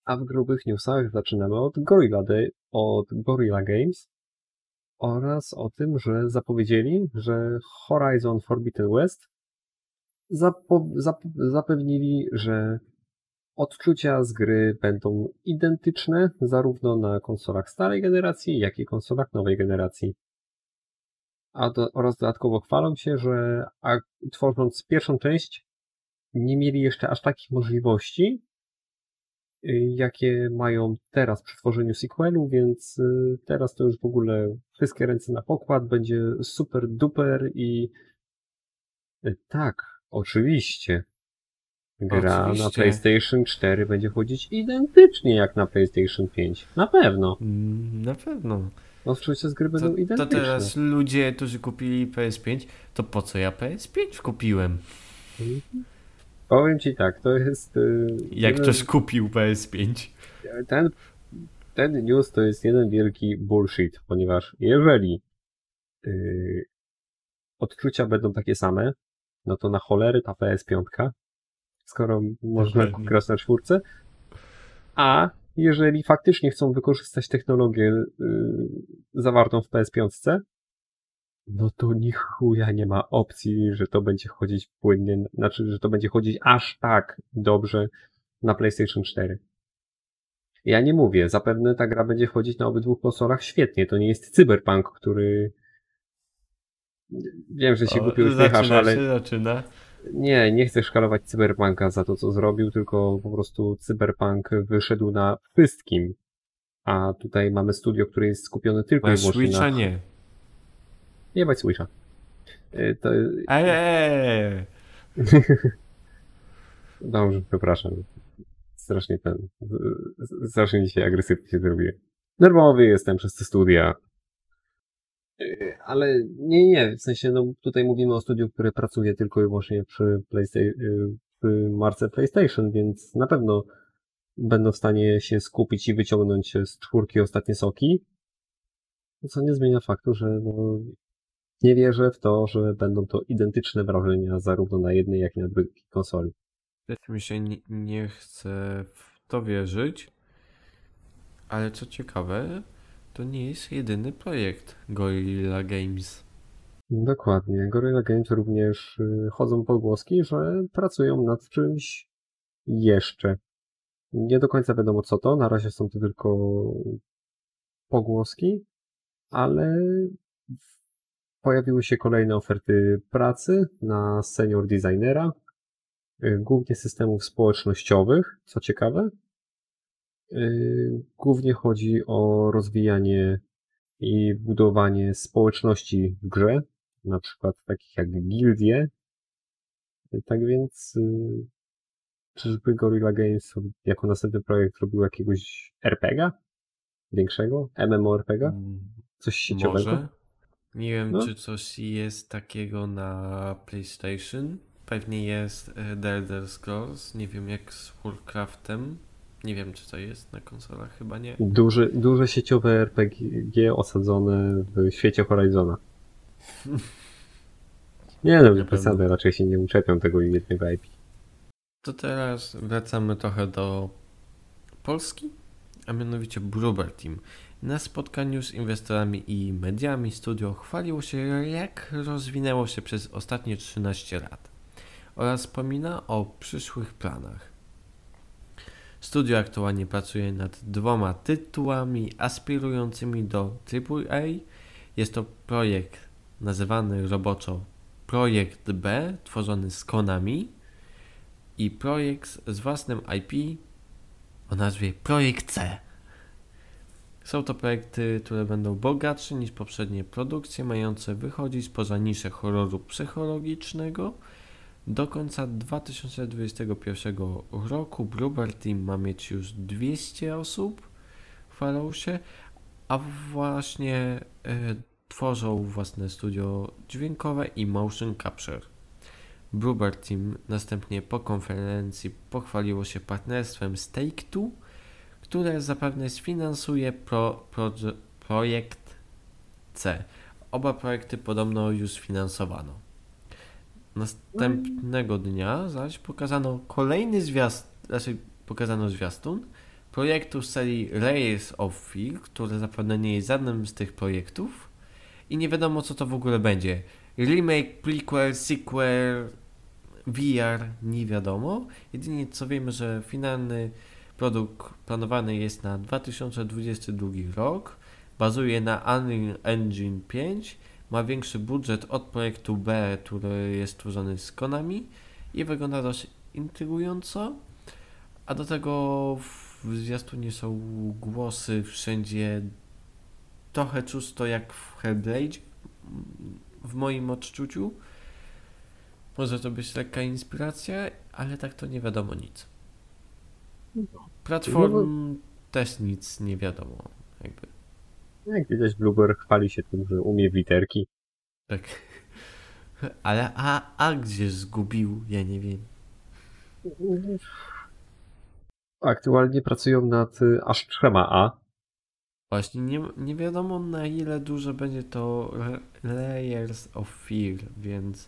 A w grubych newsach zaczynamy od Gorilla, Day, od Gorilla Games oraz o tym, że zapowiedzieli, że Horizon Forbidden West zapo- zap- zapewnili, że odczucia z gry będą identyczne zarówno na konsolach starej generacji, jak i konsolach nowej generacji. A do, oraz dodatkowo chwalą się, że a, tworząc pierwszą część nie mieli jeszcze aż takich możliwości, y, jakie mają teraz przy tworzeniu sequelu, więc y, teraz to już w ogóle wszystkie ręce na pokład, będzie super duper i y, tak, oczywiście. Gra na Oczywiście. PlayStation cztery będzie chodzić identycznie jak na PlayStation pięć. Na pewno. Mm, Na pewno. Odczucia z gry To, będą to identyczne. teraz ludzie, którzy kupili P S pięć, to po co ja P S pięć kupiłem? Mhm. Powiem ci tak, to jest... y, Jak jeden- ktoś kupił P S pięć? ten, ten news to jest jeden wielki bullshit, ponieważ jeżeli y, odczucia będą takie same, no to na cholery ta P S pięć, skoro można Dokładnie. grać na czwórce, a jeżeli faktycznie chcą wykorzystać technologię y, zawartą w P S pięć, no to ni chuja nie ma opcji, że to będzie chodzić płynnie, znaczy, że to będzie chodzić aż tak dobrze na PlayStation cztery. Ja nie mówię, zapewne ta gra będzie chodzić na obydwu konsolach świetnie, to nie jest Cyberpunk, który... Wiem, że się O, głupio uśmiechasz, zaczyna ale się, zaczyna. nie, nie chcę szkalować Cyberpunka za to, co zrobił, tylko po prostu Cyberpunk wyszedł na wszystkim. A tutaj mamy studio, które jest skupione tylko Na i wyłącznie Switcha na... nie. Jebać Switcha. Y, To... Eee! Dobrze, przepraszam. Strasznie ten... z- Strasznie dzisiaj agresywnie się zrobiłem. Nerwowy jestem przez te studia. Y, Ale nie, nie, w sensie, no tutaj mówimy o studiu, które pracuje tylko i wyłącznie przy, Playsta- y, przy marce PlayStation, więc na pewno będą w stanie się skupić i wyciągnąć z czwórki ostatnie soki. Co nie zmienia faktu, że no, nie wierzę w to, że będą to identyczne wrażenia zarówno na jednej, jak i na drugiej konsoli. Też mi się nie, nie chce w to wierzyć, ale co ciekawe, to nie jest jedyny projekt Gorilla Games. Dokładnie. Gorilla Games również y, chodzą pogłoski, że pracują nad czymś jeszcze. Nie do końca wiadomo co to, na razie są to tylko pogłoski, ale pojawiły się kolejne oferty pracy na senior designera, y, głównie systemów społecznościowych, co ciekawe. Y, Głównie chodzi o rozwijanie i budowanie społeczności w grze, na przykład takich jak gildie. Tak więc, y, czyżby Gorilla Games jako następny projekt robił jakiegoś er pe ga? Większego? MMORPG? Mm, Coś sieciowego? Może. Nie wiem, No. czy coś jest takiego na PlayStation. Pewnie jest e, The Elder Scrolls. Nie wiem jak z Warcraftem. Nie wiem, czy to jest na konsolach, chyba nie. Duże, duże sieciowe er pe gie osadzone w świecie Horizona. Nie no, Na bez pewno. przesady, raczej się nie uczepią tego jednego i pe. To teraz wracamy trochę do Polski, a mianowicie Bloober Team. Na spotkaniu z inwestorami i mediami studio chwaliło się, jak rozwinęło się przez ostatnie trzynaście lat oraz wspomina o przyszłych planach. Studio aktualnie pracuje nad dwoma tytułami aspirującymi do triple A. Jest to projekt nazywany roboczo Projekt B, tworzony z Konami, i projekt z własnym i pe o nazwie Projekt C. Są to projekty, które będą bogatsze niż poprzednie produkcje, mające wychodzić poza niszę horroru psychologicznego. Do końca dwa tysiące dwudziestego pierwszego roku Bloober Team ma mieć już dwieście osób, chwalą się, a właśnie e, tworzą własne studio dźwiękowe i motion capture. Bloober Team następnie po konferencji pochwaliło się partnerstwem z Take-Two, które zapewne sfinansuje pro, proje, projekt C. Oba projekty podobno już sfinansowano. Następnego dnia zaś pokazano kolejny zwiastun, znaczy pokazano zwiastun projektu z serii Layers of Fear, który zapewne nie jest żadnym z tych projektów i nie wiadomo co to w ogóle będzie. Remake, prequel, sequel, V R, nie wiadomo. Jedynie co wiemy, że finalny produkt planowany jest na dwa tysiące dwudziesty drugi rok, bazuje na Unreal Engine pięć, ma większy budżet od projektu B, który jest stworzony z Konami i wygląda dość intrygująco, a do tego w zwiastunie są głosy wszędzie trochę czusto jak w Hellblade w moim odczuciu. Może to być lekka inspiracja, ale tak to nie wiadomo nic. Platform też nic nie wiadomo. Jakby. Jak widać, Bluebird chwali się tym, że umie w literki. Tak. Ale a, a gdzie zgubił? Ja nie wiem. Aktualnie pracują nad y, aż trzema A. Właśnie nie, nie wiadomo na ile duże będzie to Layers of Fear, więc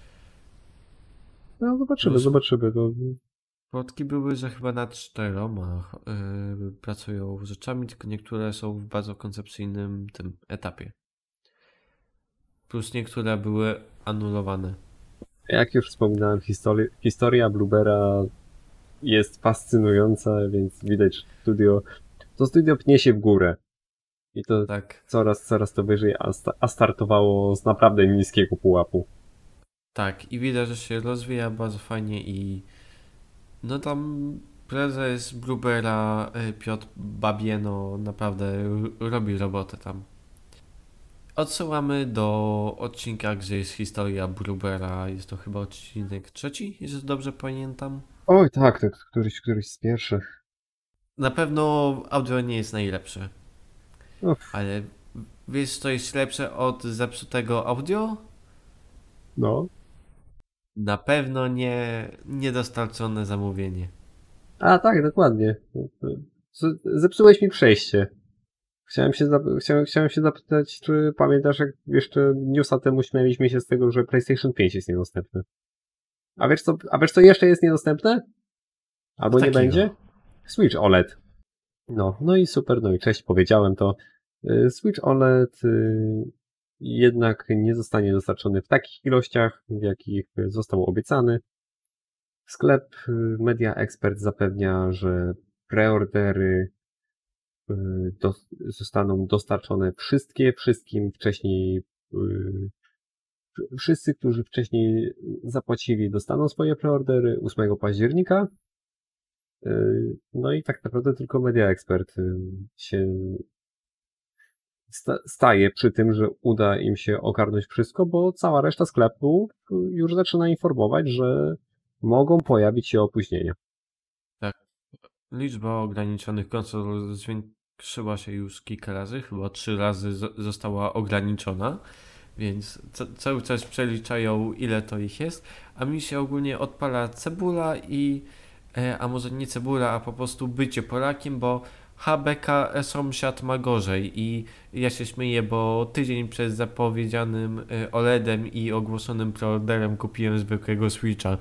No zobaczymy, Plus- zobaczymy. No, plotki były, że chyba nad czteroma yy, pracują rzeczami, tylko niektóre są w bardzo koncepcyjnym tym etapie. Plus niektóre były anulowane. jak już wspominałem, historia, historia Bluebera jest fascynująca, więc widać, że studio, to studio pnie się w górę. I to Tak, coraz, coraz to wyżej, a, sta- a startowało z naprawdę niskiego pułapu. tak. I widać, że się rozwija bardzo fajnie i no tam prezes Bluebera y, Piotr Babieno naprawdę r- robi robotę tam. Odsyłamy do odcinka, gdzie jest historia Bluebera. Jest to chyba odcinek trzeci, jeżeli dobrze pamiętam. Oj tak, to któryś, któryś z pierwszych. Na pewno audio nie jest najlepsze, Uff, ale wiesz co jest lepsze od zepsutego audio? no. Na pewno nie niedostarczone zamówienie. A tak, dokładnie. Z- Zepsułeś mi przejście. Chciałem się, zap- chciałem, chciałem się zapytać, czy pamiętasz, jak jeszcze newsa temu śmialiśmy się z tego, że PlayStation pięć jest niedostępny. A wiesz co, a wiesz co jeszcze jest niedostępne? Albo nie Takiego. będzie? Switch O L E D. No, no i super, no i cześć, powiedziałem to. Y, Switch O L E D y, jednak nie zostanie dostarczony w takich ilościach, w jakich został obiecany. Sklep y, Media Expert zapewnia, że preordery y, do, zostaną dostarczone wszystkie, wszystkim wcześniej, y, wszyscy, którzy wcześniej zapłacili, dostaną swoje preordery ósmego października. Y, No i tak naprawdę tylko Media Expert y, się sta- staje przy tym, że uda im się ogarnąć wszystko, bo cała reszta sklepów już zaczyna informować, że mogą pojawić się opóźnienia. Liczba ograniczonych konsol zwiększyła się już kilka razy, chyba trzy razy zo- została ograniczona, więc ca- cały czas przeliczają ile to ich jest, a mi się ogólnie odpala cebula i, e, a może nie cebula, a po prostu bycie Polakiem, bo H B K sąsiad ma gorzej i ja się śmieję, bo tydzień przed zapowiedzianym e, OLEDem i ogłoszonym preorderem kupiłem zwykłego Switcha.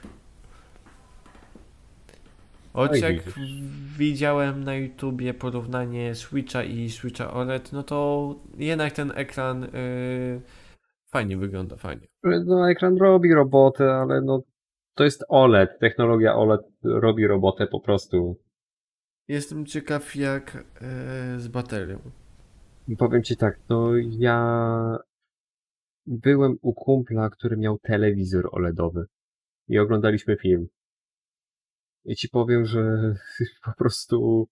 Choć Oj, jak widzisz. widziałem na YouTubie porównanie Switcha i Switcha O L E D, no to jednak ten ekran yy, fajnie wygląda, fajnie. No, ekran robi robotę, ale no, to jest O L E D. Technologia O L E D robi robotę po prostu. Jestem ciekaw jak yy, z baterią. Powiem ci tak, no ja byłem u kumpla, który miał telewizor O L E D owy i oglądaliśmy film. I ci powiem, że po prostu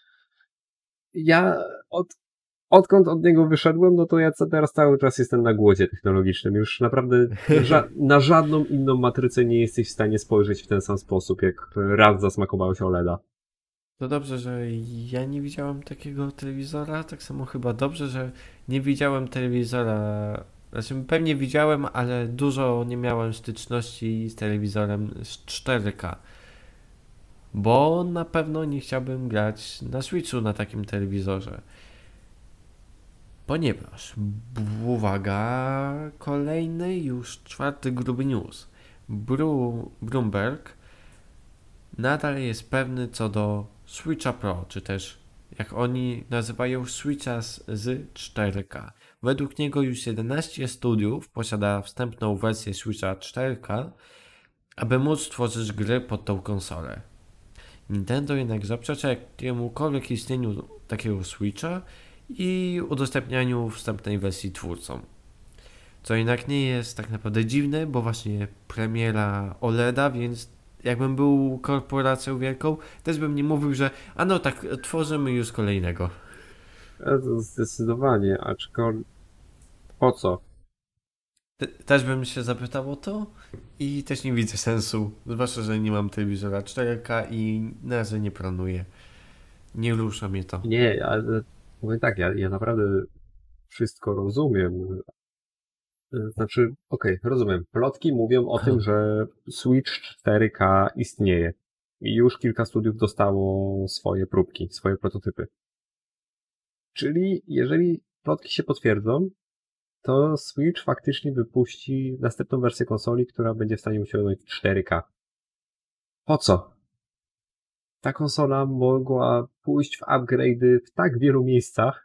ja od, odkąd od niego wyszedłem, no to ja ca- teraz cały czas jestem na głodzie technologicznym. Już naprawdę ża- na żadną inną matrycę nie jesteś w stanie spojrzeć w ten sam sposób, jak raz zasmakowałeś OLEDa. To dobrze, że ja nie widziałem takiego telewizora, tak samo chyba dobrze, że nie widziałem telewizora, znaczy pewnie widziałem, ale dużo nie miałem styczności z telewizorem z cztery K. Bo na pewno nie chciałbym grać na Switchu na takim telewizorze. Ponieważ, b- uwaga, kolejny już czwarty gruby news. Bru- Bloomberg nadal jest pewny co do Switcha Pro, czy też jak oni nazywają Switcha z, z cztery K. Według niego już jedenaście studiów posiada wstępną wersję Switcha cztery K, aby móc tworzyć gry pod tą konsolę. Nintendo jednak zaprzecza jakiemukolwiek istnieniu takiego Switcha i udostępnianiu wstępnej wersji twórcom. Co jednak nie jest tak naprawdę dziwne, bo właśnie premiera OLEDa, więc jakbym był korporacją wielką, też bym nie mówił, że a no tak, tworzymy już kolejnego. E, to Zdecydowanie, aczkolwiek po co? Te- Też bym się zapytał o to i też nie widzę sensu, zwłaszcza, że nie mam telewizora cztery K i na razie nie planuję. Nie rusza mnie to. Nie, ale powiem tak, ja, ja naprawdę wszystko rozumiem. E, Znaczy, okej, rozumiem. Plotki mówią o tym, że Switch cztery K istnieje. I już kilka studiów dostało swoje próbki, swoje prototypy. Czyli jeżeli plotki się potwierdzą, to Switch faktycznie wypuści następną wersję konsoli, która będzie w stanie osiągnąć cztery K. Po co? Ta konsola mogła pójść w upgrade'y w tak wielu miejscach,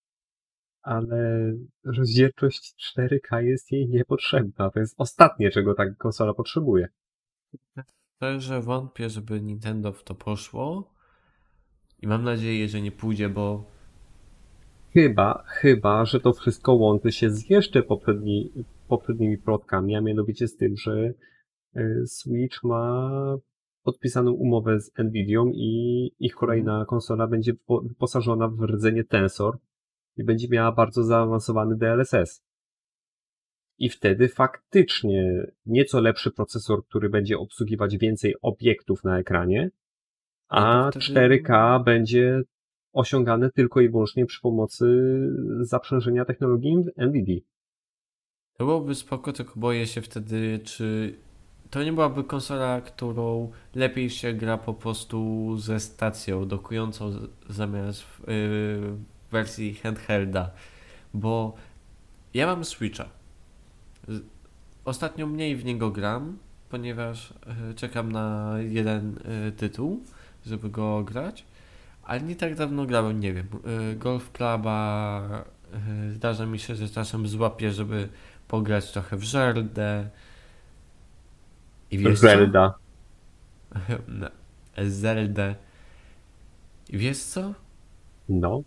ale rozdzielczość cztery K jest jej niepotrzebna. To jest ostatnie, czego ta konsola potrzebuje. Szczerze wątpię, żeby Nintendo w to poszło i mam nadzieję, że nie pójdzie, bo Chyba, chyba, że to wszystko łączy się z jeszcze poprzedni, poprzednimi plotkami, a mianowicie z tym, że y, Switch ma podpisaną umowę z Nvidią i ich kolejna konsola będzie po- wyposażona w rdzenie Tensor i będzie miała bardzo zaawansowany D L S S. I wtedy faktycznie nieco lepszy procesor, który będzie obsługiwać więcej obiektów na ekranie, no to a wtedy cztery K będzie osiągane tylko i wyłącznie przy pomocy zaprzężenia technologii Nvidia. to byłoby spoko, tylko boję się wtedy, czy to nie byłaby konsola, którą lepiej się gra po prostu ze stacją dokującą z- zamiast w yy, wersji handhelda, bo ja mam Switcha. Z- Ostatnio mniej w niego gram, ponieważ yy, czekam na jeden yy, tytuł, żeby go grać, ale nie tak dawno grałem, nie wiem, yy, Golf Cluba, yy, zdarza mi się, że czasem złapię, żeby pograć trochę w żeldę. I wiesz co? Zelda. Na Zeldę. I wiesz co? No.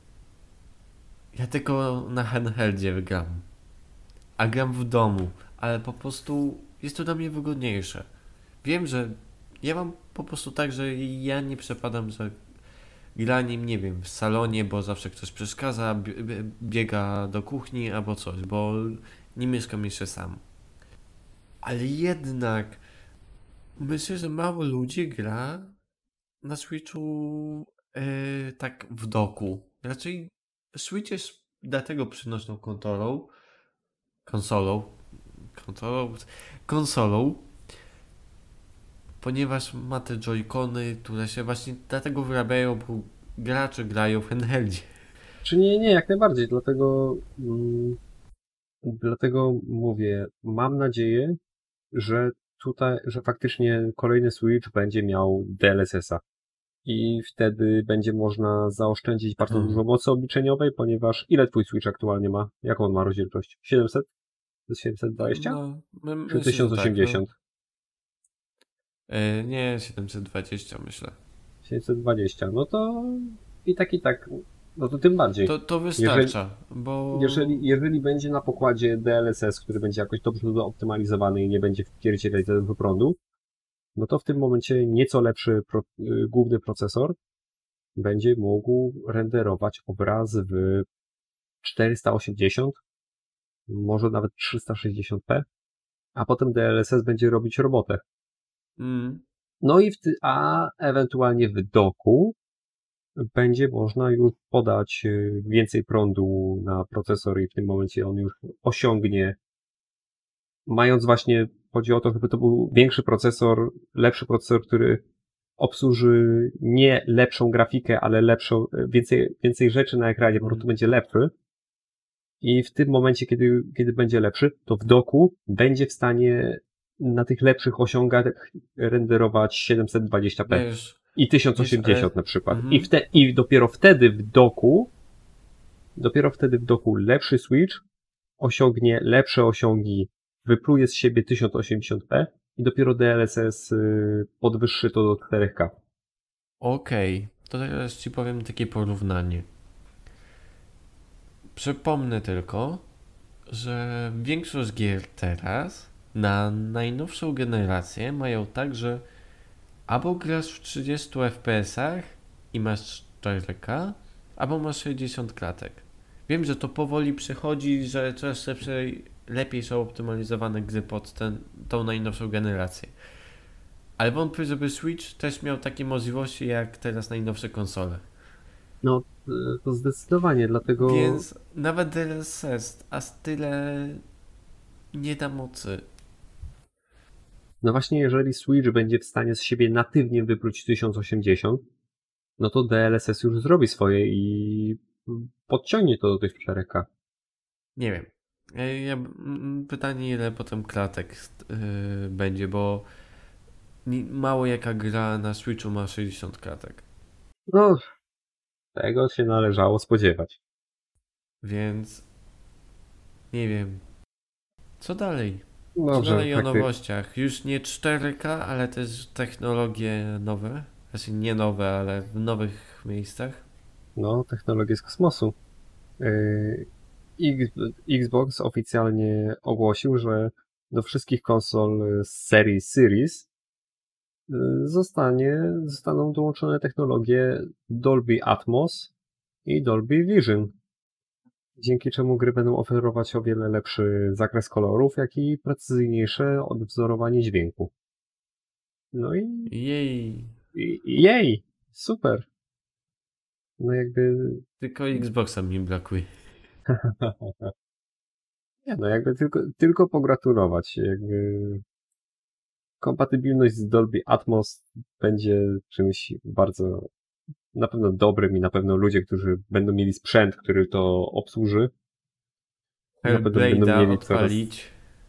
Ja tylko na handheldzie gram. A gram w domu, ale po prostu jest to dla mnie wygodniejsze. Wiem, że ja mam po prostu tak, że ja nie przepadam za graniem, nie wiem, w salonie, bo zawsze ktoś przeszkadza, bie- bie- biega do kuchni albo coś, bo nie mieszkam jeszcze sam. Ale jednak myślę, że mało ludzi gra na Switchu e, tak w doku. Raczej Switch jest dlatego przynośną konsolą, konsolą, konsolą, konsolą, ponieważ ma te joycony, które się właśnie dlatego wyrabiają, bo gracze grają w handheldzie. Czy nie, nie, jak najbardziej. Dlatego, mm, dlatego mówię, mam nadzieję, że tutaj, że faktycznie kolejny Switch będzie miał D L S S-a. I wtedy będzie można zaoszczędzić bardzo Hmm. dużo mocy obliczeniowej, ponieważ ile twój Switch aktualnie ma? Jaką on ma rozdzielczość? siedemset? To jest siedemset dwadzieścia? No, my, Czy myślę, że tysiąc osiemdziesiąt? Tak, no. E, nie, siedemset dwadzieścia myślę. siedemset dwadzieścia. No to i tak, i tak. No to tym bardziej. To, to wystarcza, bo... Jeżeli, jeżeli będzie na pokładzie D L S S, który będzie jakoś dobrze optymalizowany i nie będzie wpierdzielać za dużo prądu, no to w tym momencie nieco lepszy pro, y, główny procesor będzie mógł renderować obraz w czterysta osiemdziesiąt, może nawet trzysta sześćdziesiąt p, a potem D L S S będzie robić robotę. Mm, No i w ty, a ewentualnie w doku będzie można już podać y, więcej prądu na procesor i w tym momencie on już osiągnie, mając właśnie, chodzi o to, żeby to był większy procesor, lepszy procesor, który obsłuży nie lepszą grafikę, ale lepszą, więcej, więcej rzeczy na ekranie, po prostu będzie lepszy. I w tym momencie, kiedy, kiedy będzie lepszy, to w doku będzie w stanie na tych lepszych osiągach renderować siedemset dwadzieścia p. wiesz, I tysiąc Wiesz, osiemdziesiąt ale... na przykład. I, Mhm. wte, I dopiero wtedy w doku, dopiero wtedy w doku lepszy Switch osiągnie lepsze osiągi, wypluje z siebie tysiąc osiemdziesiąt p i dopiero D L S S y, podwyższy to do cztery K. Okej, to teraz ci powiem takie porównanie. Przypomnę tylko, że większość gier teraz na najnowszą generację mają tak, że albo grasz w trzydziestu F P S-ach i masz cztery K, albo masz sześćdziesiąt klatek. Wiem, że to powoli przychodzi, że coraz lepsze, lepiej są optymalizowane gry pod ten, tą najnowszą generację. Ale wątpię, żeby Switch też miał takie możliwości jak teraz najnowsze konsole. No, y, to zdecydowanie, dlatego... Więc nawet D L S S aż tyle nie da mocy. No właśnie, jeżeli Switch będzie w stanie z siebie natywnie wypluć tysiąc osiemdziesiąt, no to D L S S już zrobi swoje i podciągnie to do tych cztery K. Nie wiem. E, Ja, mm, pytanie, ile potem klatek yy, będzie, bo ni- mało jaka gra na Switchu ma sześćdziesiąt klatek. No, tego się należało spodziewać. Więc nie wiem. Co dalej? Co Dobrze, dalej o fakty... nowościach? Już nie cztery K, ale też technologie nowe. Znaczy nie nowe, ale w nowych miejscach. no, technologie z kosmosu. Yy, X- Xbox oficjalnie ogłosił, że do wszystkich konsol z serii Series yy, zostanie, zostaną dołączone technologie Dolby Atmos i Dolby Vision, dzięki czemu gry będą oferować o wiele lepszy zakres kolorów, jak i precyzyjniejsze odwzorowanie dźwięku. No i, Jej. i i jej, super. No jakby, Tylko Xboxa mi brakuje. nie no jakby tylko, tylko pogratulować. Jakby kompatybilność z Dolby Atmos będzie czymś bardzo na pewno dobrym i na pewno ludzie, którzy będą mieli sprzęt, który to obsłuży, na pewno będą Hellblade'a mieli coraz... odpalić.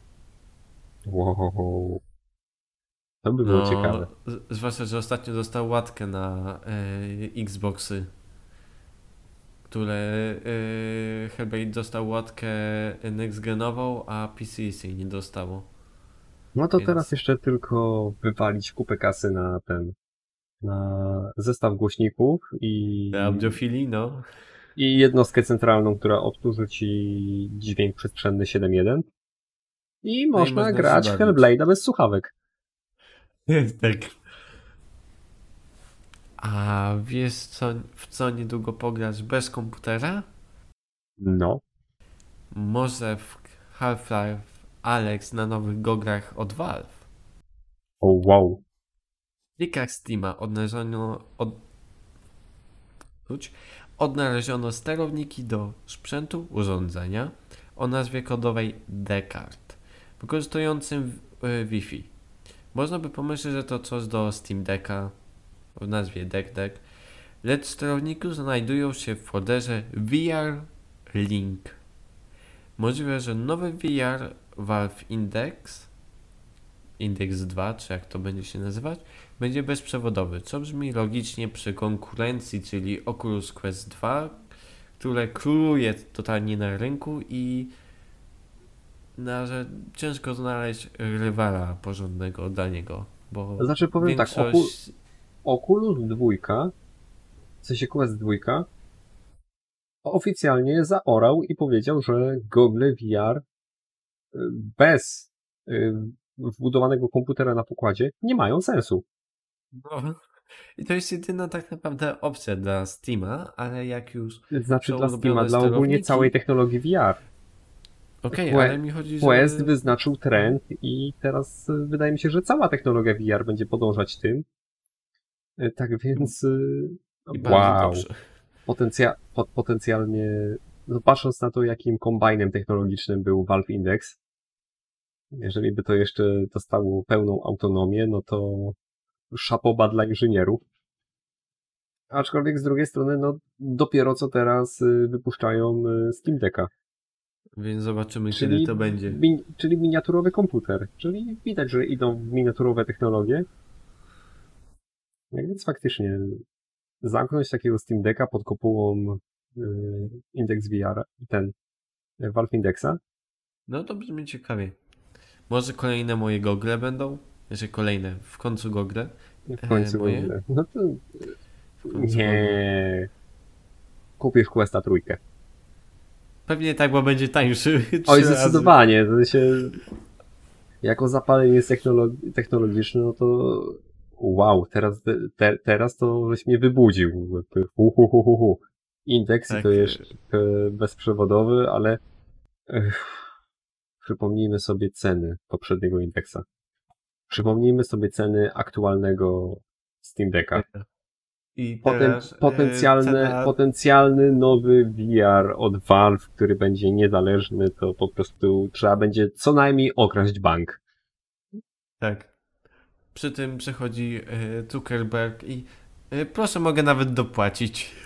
Wow, to by było No, ciekawe. z- zwłaszcza, że ostatnio dostał łatkę na e, Xboxy, które e, Hellblade dostał łatkę next-genową, a P C jej nie dostało. No to teraz Więc jeszcze tylko wywalić kupę kasy na ten, na zestaw głośników te i, audiofili, no. i jednostkę centralną, która obsłuży ci dźwięk przestrzenny siedem jeden i No i można można grać się w bawić. Hellblade'a bez słuchawek. Tak. A wiesz co, w co niedługo pograsz bez komputera? No, Może w Half-Life Alyx na nowych gograch od Valve. o wow. W plikach Steama odnaleziono, od, wróć, odnaleziono sterowniki do sprzętu urządzenia o nazwie kodowej Descartes, wykorzystującym y, Wi-Fi. Można by pomyśleć, że to coś do Steam Decka o nazwie Deck Deck, lecz w sterowniku znajdują się w folderze V R Link. Możliwe, że nowy V R Valve Index Index dwa, czy jak to będzie się nazywać, będzie bezprzewodowy, co brzmi logicznie przy konkurencji, czyli Oculus Quest dwa, które króluje totalnie na rynku i na, że ciężko znaleźć rywala porządnego dla niego, bo Znaczy powiem tak, Ocu- większość... Oculus dwa, w sensie Quest dwa, oficjalnie zaorał i powiedział, że gogle V R y, bez y, wbudowanego komputera na pokładzie nie mają sensu. No, i to jest jedyna tak naprawdę opcja dla Steama, ale jak już Znaczy są dla Steama, robione dla ogólnie sterowniki... całej technologii V R. Okej, Que- ale mi chodzi, że... Quest wyznaczył trend i teraz y, wydaje mi się, że cała technologia V R będzie podążać tym. Y, Tak więc y, I bardzo wow, dobrze. Potencja- pot- potencjalnie, no patrząc na to, jakim kombajnem technologicznym był Valve Index, jeżeli by to jeszcze dostało pełną autonomię, no to szapoba dla inżynierów. Aczkolwiek z drugiej strony, no dopiero co teraz y, wypuszczają y, Steam Decka. Więc zobaczymy, kiedy Czyli, to będzie. mi, czyli miniaturowy komputer. Czyli widać, że idą w miniaturowe technologie. Jak więc faktycznie zamknąć takiego Steam Decka pod kopułą yy, Index V R, ten yy, Valve Indexa. No to brzmi ciekawie. Może kolejne moje gogle będą? Jeszcze kolejne, w końcu gogle. W E, końcu moje? gogle. No to W końcu gogle. nie. Kupisz Questa trójkę. Pewnie tak, bo będzie tańszy. Oj, trzy razy. zdecydowanie. To się... Jako zapalenie jest technologi- technologiczne, no to wow, teraz, te, teraz to żeś mnie wybudził. Hu, hu, hu, hu, hu. Indeks Tak. to jest e, bezprzewodowy, ale ech, przypomnijmy sobie ceny poprzedniego indeksa. Przypomnijmy sobie ceny aktualnego Steam Decka. I Poten- teraz e, potencjalny, cena... potencjalny nowy V R od Valve, który będzie niezależny, to po prostu trzeba będzie co najmniej okraść bank. Tak. Przy tym przychodzi e, Zuckerberg i e, proszę, mogę nawet dopłacić.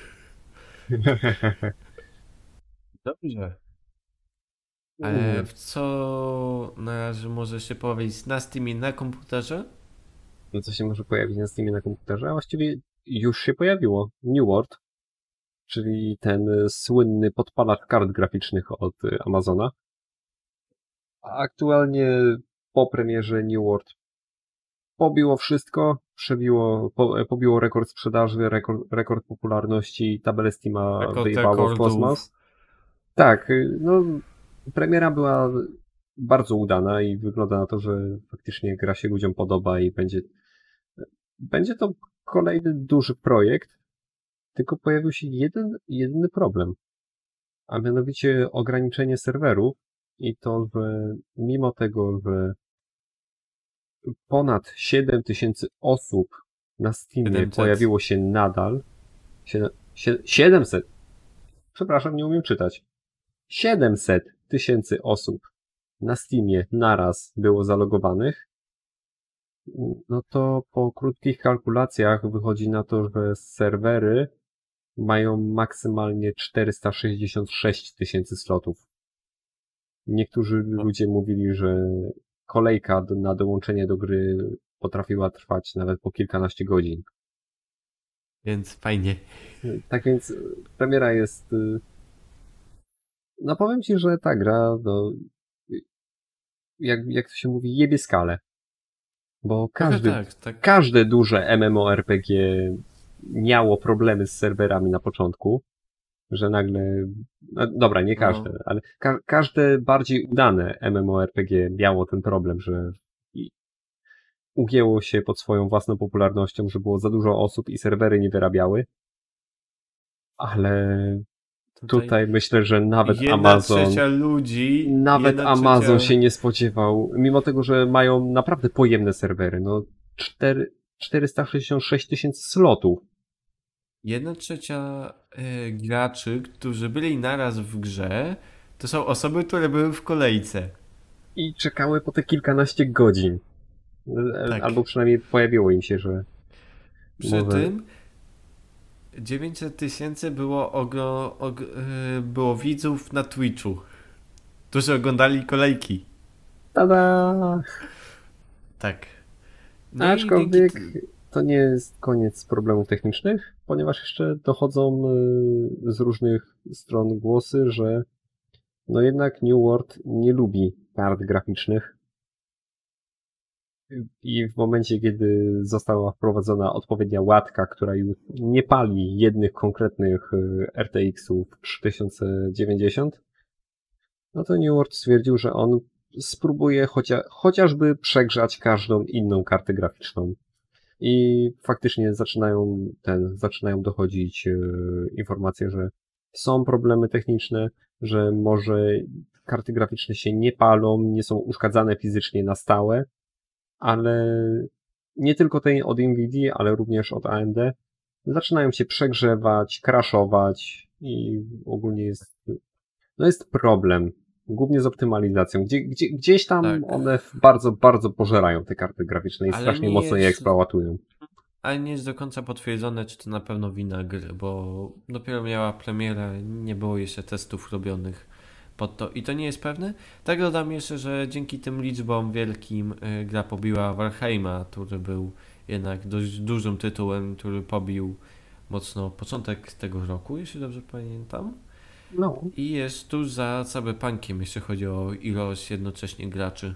Dobrze. Ale w co na razie może się pojawić na Steamie na komputerze? No co się może pojawić na Steamie na komputerze? A właściwie już się pojawiło. New World, czyli ten y, słynny podpalacz kart graficznych od y, Amazona. A aktualnie po premierze New World pobiło wszystko, przebiło, po, pobiło rekord sprzedaży, rekord, rekord popularności, tabelę Steama Rekord wyjebało w rekordów. kosmos. Tak, y, no premiera była bardzo udana i wygląda na to, że faktycznie gra się ludziom podoba i będzie będzie to kolejny duży projekt, tylko pojawił się jeden, jedyny problem, a mianowicie ograniczenie serwerów i to, że mimo tego, że ponad siedem tysięcy osób na Steamie siedemset. pojawiło się nadal, siedem- sie- siedemset, przepraszam, nie umiem czytać, siedemset tysięcy osób na Steamie naraz było zalogowanych, no to po krótkich kalkulacjach wychodzi na to, że serwery mają maksymalnie czterysta sześćdziesiąt sześć tysięcy slotów. Niektórzy ludzie mówili, że kolejka do, na dołączenie do gry potrafiła trwać nawet po kilkanaście godzin. Więc fajnie. Tak więc premiera jest... No powiem ci, że ta gra, no, jak, jak to się mówi, jebie skalę. Bo każdy, tak, tak. każde duże MMORPG miało problemy z serwerami na początku, że nagle, no dobra, nie każde, No. ale ka- każde bardziej udane MMORPG miało ten problem, że i- ugięło się pod swoją własną popularnością, że było za dużo osób i serwery nie wyrabiały, ale Tutaj, tutaj myślę, że nawet jedna Amazon, trzecia ludzi, nawet jedna Amazon trzecia... się nie spodziewał, mimo tego, że mają naprawdę pojemne serwery, no cztery, czterysta sześćdziesiąt sześć tysięcy slotów. Jedna trzecia y, graczy, którzy byli naraz w grze, to są osoby, które były w kolejce. I czekały po te kilkanaście godzin. Tak. Albo przynajmniej pojawiło im się, że Przy może... tym dziewięćset tysięcy było, ogro, og, y, było widzów na Twitchu, którzy oglądali kolejki. Tada! Tak. No i Aczkolwiek dzięki- to nie jest koniec problemów technicznych, ponieważ jeszcze dochodzą y, z różnych stron głosy, że no jednak New World nie lubi kart graficznych i w momencie, kiedy została wprowadzona odpowiednia łatka, która już nie pali jednych konkretnych y, R T X-ów trzy tysiące dziewięćdziesiąt, no to New World stwierdził, że on spróbuje chocia, chociażby przegrzać każdą inną kartę graficzną. I faktycznie zaczynają ten, zaczynają dochodzić e, informacje, że są problemy techniczne, że może karty graficzne się nie palą, nie są uszkadzane fizycznie na stałe, ale nie tylko tej od Nvidia, ale również od A M D zaczynają się przegrzewać, crashować i ogólnie jest, no jest problem. Głównie z optymalizacją. Gdzie, gdzie, gdzieś tam Tak. one bardzo, bardzo pożerają te karty graficzne i Ale strasznie nie mocno je jest- eksploatują. Ale nie jest do końca potwierdzone, czy to na pewno wina gry, bo dopiero miała premierę, nie było jeszcze testów robionych pod to i to nie jest pewne. Tak dodam jeszcze, że dzięki tym liczbom wielkim y, gra pobiła Valheima, który był jednak dość dużym tytułem, który pobił mocno początek tego roku, jeśli dobrze pamiętam. No, I jest tuż za Cyberpunkiem, jeśli chodzi o ilość jednocześnie graczy.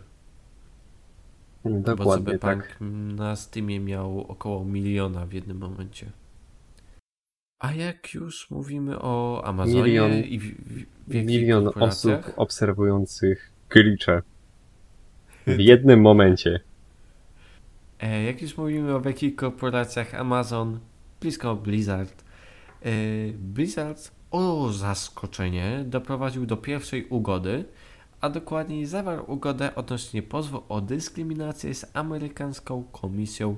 Bo dokładnie Cyberpunk tak. na Steamie miał około miliona w jednym momencie. A jak już mówimy o Amazonie Milion, i w, w, wielkich milion osób korporacjach, obserwujących glitche w jednym momencie. e, jak już mówimy o wielkich korporacjach Amazon, blisko Blizzard, e, Blizzard o zaskoczenie doprowadził do pierwszej ugody, a dokładniej zawarł ugodę odnośnie pozwu o dyskryminację z amerykańską komisją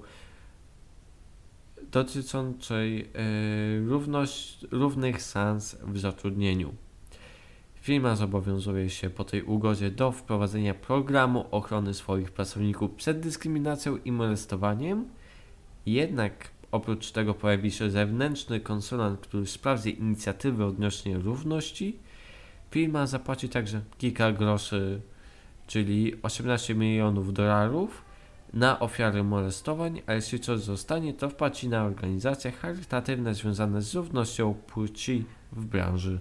dotyczącej e, równość, równych szans w zatrudnieniu. Firma zobowiązuje się po tej ugodzie do wprowadzenia programu ochrony swoich pracowników przed dyskryminacją i molestowaniem. Jednak oprócz tego pojawi się zewnętrzny konsulant, który sprawdzi inicjatywy odnośnie równości. Firma zapłaci także kilka groszy, czyli osiemnaście milionów dolarów na ofiary molestowań, a jeśli coś zostanie, to wpłaci na organizacje charytatywne związane z równością płci w branży.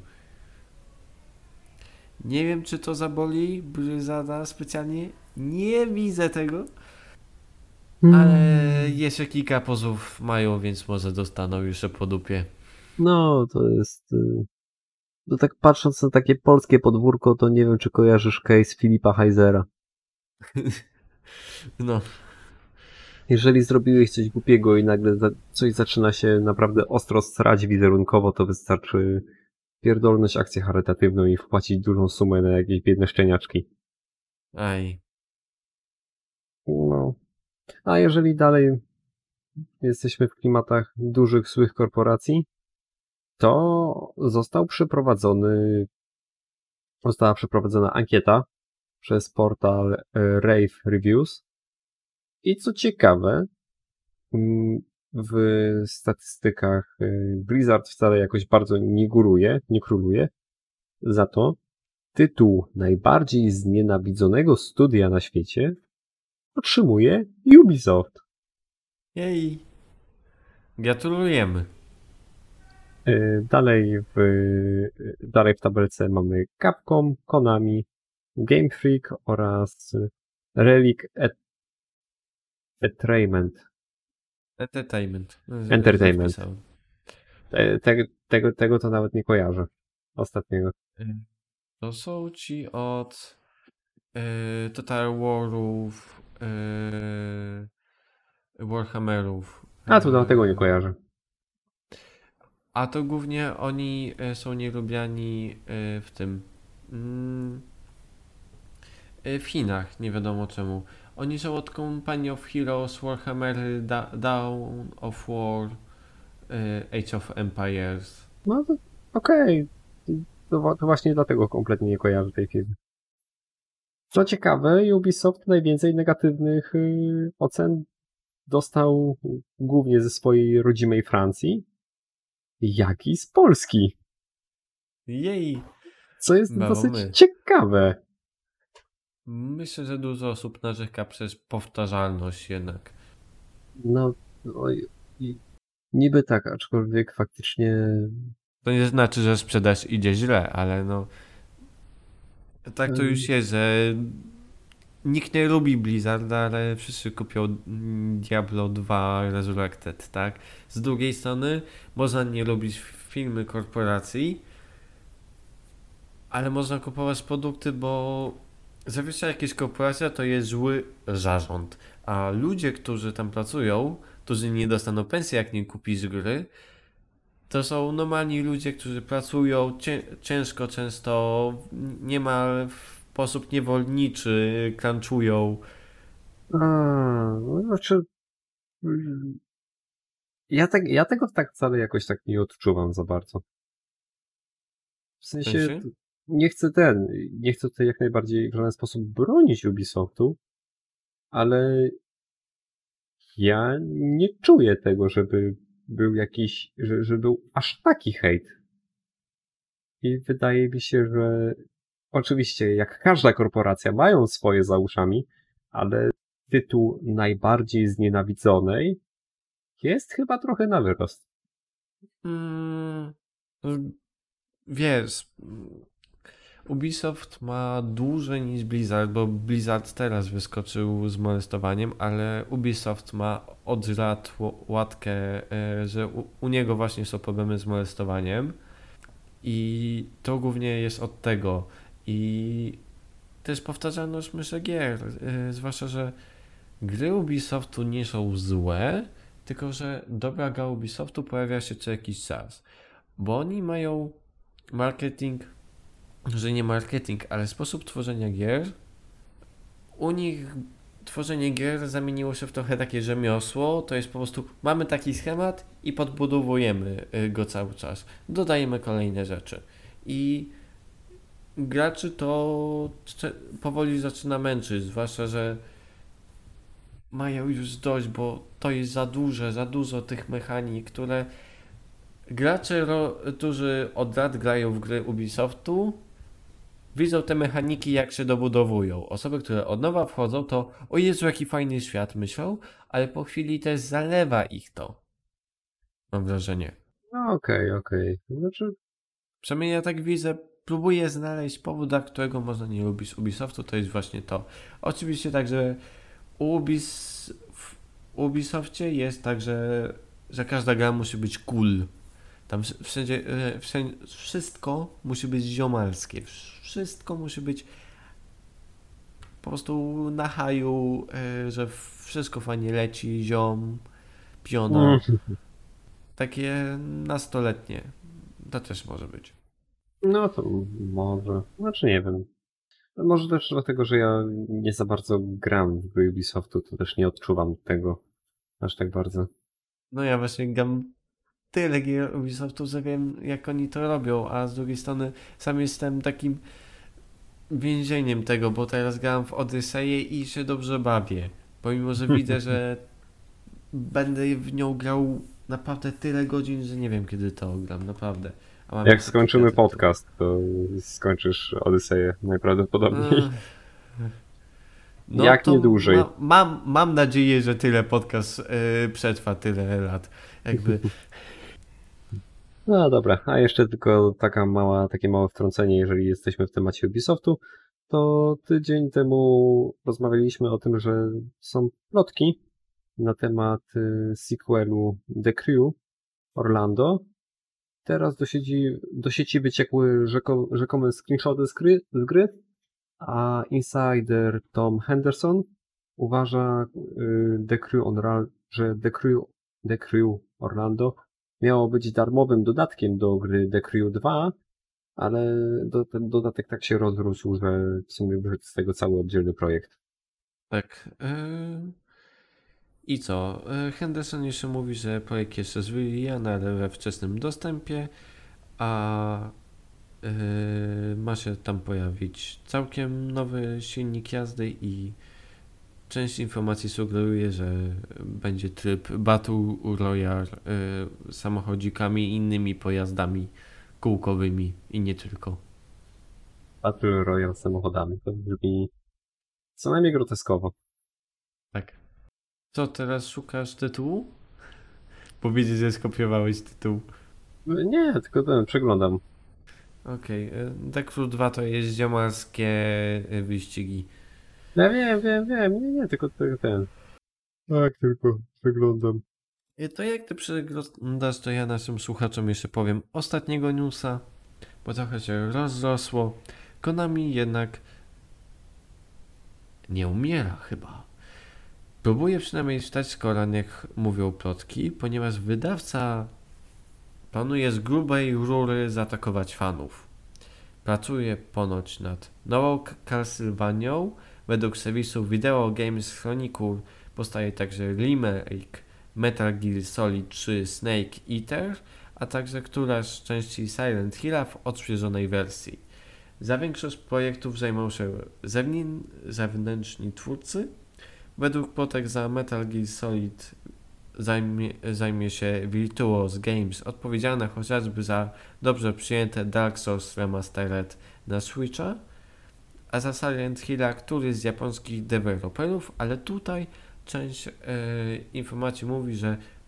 Nie wiem, czy to zaboli Blizzarda specjalnie. Nie widzę tego. Ale jeszcze kilka pozów mają, więc może dostaną jeszcze po dupie. No, to jest... y, No tak patrząc na takie polskie podwórko, to nie wiem, czy kojarzysz case Filipa Heisera. No, Jeżeli zrobiłeś coś głupiego i nagle za- coś zaczyna się naprawdę ostro srać wizerunkowo, to wystarczy pierdolnąć akcję charytatywną i wpłacić dużą sumę na jakieś biedne szczeniaczki. aj. No. A jeżeli dalej jesteśmy w klimatach dużych, złych korporacji, to został przeprowadzony, została przeprowadzona ankieta przez portal e, Rave Reviews. I co ciekawe, mm, w statystykach e, Blizzard wcale jakoś bardzo nie góruje, nie króluje. Za to tytuł najbardziej znienawidzonego studia na świecie otrzymuje Ubisoft. Jej. Gratulujemy. E, Dalej w, dalej w tabelce mamy Capcom, Konami, Game Freak oraz Relic Et- Entertainment. Entertainment. Entertainment. Zapisałem. Te- Tego, tego, tego to nawet nie kojarzę. Ostatniego. To są ci od e, Total Warów, e, Warhammerów. A to e, tego nie kojarzę. A to głównie oni e, są nielubiani e, w tym. Mm, e, w Chinach, nie wiadomo czemu. Oni są od Company of Heroes, Warhammer, da, Dawn of War, e, Age of Empires. No to okej. To, wa- to właśnie dlatego kompletnie nie kojarzę tej firmy. Co ciekawe, Ubisoft najwięcej negatywnych y, ocen dostał głównie ze swojej rodzimej Francji, jak i z Polski. Jej! Co jest Brawo dosyć my. ciekawe. Myślę, że dużo osób narzeka przez powtarzalność jednak. No, oj, i niby tak, aczkolwiek faktycznie To nie znaczy, że sprzedaż idzie źle, ale no. Tak to już jest, że nikt nie lubi Blizzarda, ale wszyscy kupią mm, Diablo dwa Resurrected, tak? Z drugiej strony można nie lubić firmy korporacji, ale można kupować produkty, bo zawsze jakieś korporacja to jest zły zarząd, a ludzie, którzy tam pracują, którzy nie dostaną pensji, jak nie kupisz gry, to są normalni ludzie, którzy pracują cię, ciężko, często niemal w sposób niewolniczy, crunchują. A, no znaczy, mm, ja, tak, ja tego tak wcale jakoś tak nie odczuwam za bardzo. W sensie, sensie? t- nie chcę ten, nie chcę tutaj jak najbardziej w żaden sposób bronić Ubisoftu, ale ja nie czuję tego, żeby był jakiś, że, że był aż taki hejt. I wydaje mi się, że oczywiście, jak każda korporacja, mają swoje za uszami, ale tytuł najbardziej znienawidzonej jest chyba trochę na wyrost. Mm, wiesz, Ubisoft ma dłużej niż Blizzard, bo Blizzard teraz wyskoczył z molestowaniem, ale Ubisoft ma od lat łatkę, że u, u niego właśnie są problemy z molestowaniem i to głównie jest od tego. I też powtarzalność myszy gier, zwłaszcza, że gry Ubisoftu nie są złe, tylko że dobra gra Ubisoftu pojawia się co jakiś czas, bo oni mają marketing, że nie marketing, ale sposób tworzenia gier. U nich tworzenie gier zamieniło się w trochę takie rzemiosło, to jest po prostu mamy taki schemat i podbudowujemy go cały czas, dodajemy kolejne rzeczy i graczy to powoli zaczyna męczyć, zwłaszcza, że mają już dość, bo to jest za duże, za dużo tych mechanik, które gracze, którzy od lat grają w gry Ubisoftu, widzą te mechaniki, jak się dobudowują. Osoby, które od nowa wchodzą, to o Jezu, jaki fajny świat myślą, ale po chwili też zalewa ich to. Mam wrażenie. No okej, okay, okej. Okay. Znaczy... Przynajmniej ja tak widzę, próbuję znaleźć powód, dla którego można nie lubić Ubisoftu, to jest właśnie to. Oczywiście także Ubis... w Ubisoftie jest tak, że, że każda gra musi być cool. Tam wszędzie, wszędzie wszystko musi być ziomalskie. Wszystko musi być po prostu na haju, że wszystko fajnie leci, ziom, piona. Takie nastoletnie. To też może być. No to może. Znaczy nie wiem. Może też dlatego, że ja nie za bardzo gram w gry Ubisoftu, to też nie odczuwam tego aż tak bardzo. No ja właśnie gram tyle gier Ubisoftu, że wiem, jak oni to robią, a z drugiej strony sam jestem takim więzieniem tego, bo teraz gram w Odyseję i się dobrze bawię. Pomimo, że widzę, że będę w nią grał naprawdę tyle godzin, że nie wiem, kiedy to gram, naprawdę. A mam jak skończymy kilka podcast, to skończysz Odyseję najprawdopodobniej. No jak to nie dłużej. Ma, mam, mam nadzieję, że tyle podcast yy, przetrwa tyle lat. Jakby... No dobra, a jeszcze tylko taka mała, takie małe wtrącenie, jeżeli jesteśmy w temacie Ubisoftu, to tydzień temu rozmawialiśmy o tym, że są plotki na temat sequelu The Crew Orlando. Teraz do sieci, do sieci wyciekły rzeko, rzekome screenshoty z gry, z gry, a insider Tom Henderson uważa, The Crew Orlando, że The Crew, The Crew Orlando miało być darmowym dodatkiem do gry The Crew dwa, ale do, ten dodatek tak się rozrósł, że w sumie wyszedł z tego cały oddzielny projekt. Tak. Yy... I co? Henderson jeszcze mówi, że projekt jeszcze zwijany, ale we wczesnym dostępie, a yy, ma się tam pojawić całkiem nowy silnik jazdy i część informacji sugeruje, że będzie tryb Battle Royale yy, samochodzikami i innymi pojazdami kółkowymi i nie tylko. Battle Royale samochodami, to brzmi co najmniej groteskowo. Tak. Co, teraz szukasz tytułu? Powiedzieć, że skopiowałeś tytuł. Nie, tylko ten, przeglądam. Okej, okay. The Crew dwa to jest ziomalskie wyścigi. Ja wiem, wiem, wiem, nie, nie, tylko ten. Tak, tylko przeglądam. To jak ty przeglądasz, to ja naszym słuchaczom jeszcze powiem ostatniego newsa, bo trochę się rozrosło. Konami jednak nie umiera chyba. Próbuje przynajmniej wstać z kolan, jak mówią plotki, ponieważ wydawca planuje z grubej rury zaatakować fanów. Pracuje ponoć nad nową Castlevanią. Według serwisu Video Games Chronicle powstaje także remake Metal Gear Solid trzy Snake Eater, a także któraś z części Silent Hilla w odświeżonej wersji. Za większość projektów zajmą się zewnę- zewnętrzni twórcy. Według plotek za Metal Gear Solid zajmie, zajmie się Virtuos Games, odpowiedzialne chociażby za dobrze przyjęte Dark Souls Remastered na Switcha, a za Silent Hilla któryś z japońskich deweloperów, ale tutaj część e, informacji mówi, że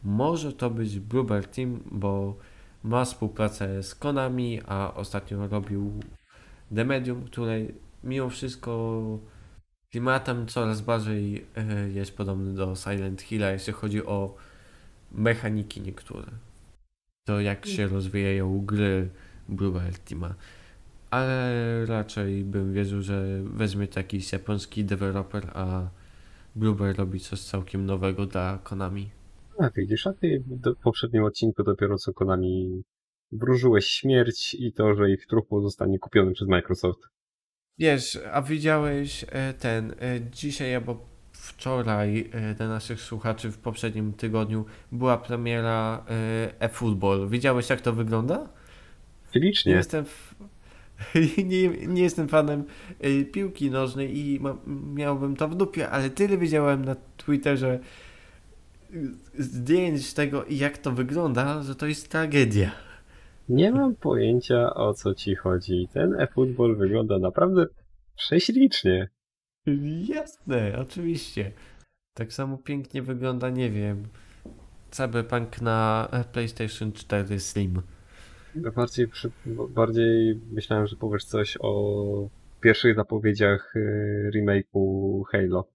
może to być Bloober Team, bo ma współpracę z Konami, a ostatnio robił The Medium, które mimo wszystko klimatem coraz bardziej e, jest podobny do Silent Hilla, jeśli chodzi o mechaniki niektóre. To jak się rozwijają gry Bloober Teama. Ale raczej bym wierzył, że weźmie to jakiś japoński deweloper, a Bloober robi coś całkiem nowego dla Konami. A widzisz, a ty w poprzednim odcinku dopiero co Konami wróżyłeś śmierć i to, że ich truchło zostanie kupiony przez Microsoft. Wiesz, a widziałeś e, ten, e, dzisiaj albo wczoraj e, dla naszych słuchaczy w poprzednim tygodniu była premiera e, eFootball. Widziałeś jak to wygląda? Nie Licznie. jestem, f... nie, nie jestem fanem e, piłki nożnej i ma, miałbym to w dupie, ale tyle widziałem na Twitterze e, zdjęć tego i jak to wygląda, że to jest tragedia. Nie mam pojęcia, o co ci chodzi. Ten eFootball wygląda naprawdę prześlicznie. Jasne, oczywiście. Tak samo pięknie wygląda, nie wiem, Cyberpunk na PlayStation cztery Slim. Bardziej, przy, bardziej myślałem, że powiesz coś o pierwszych zapowiedziach y, remake'u Halo.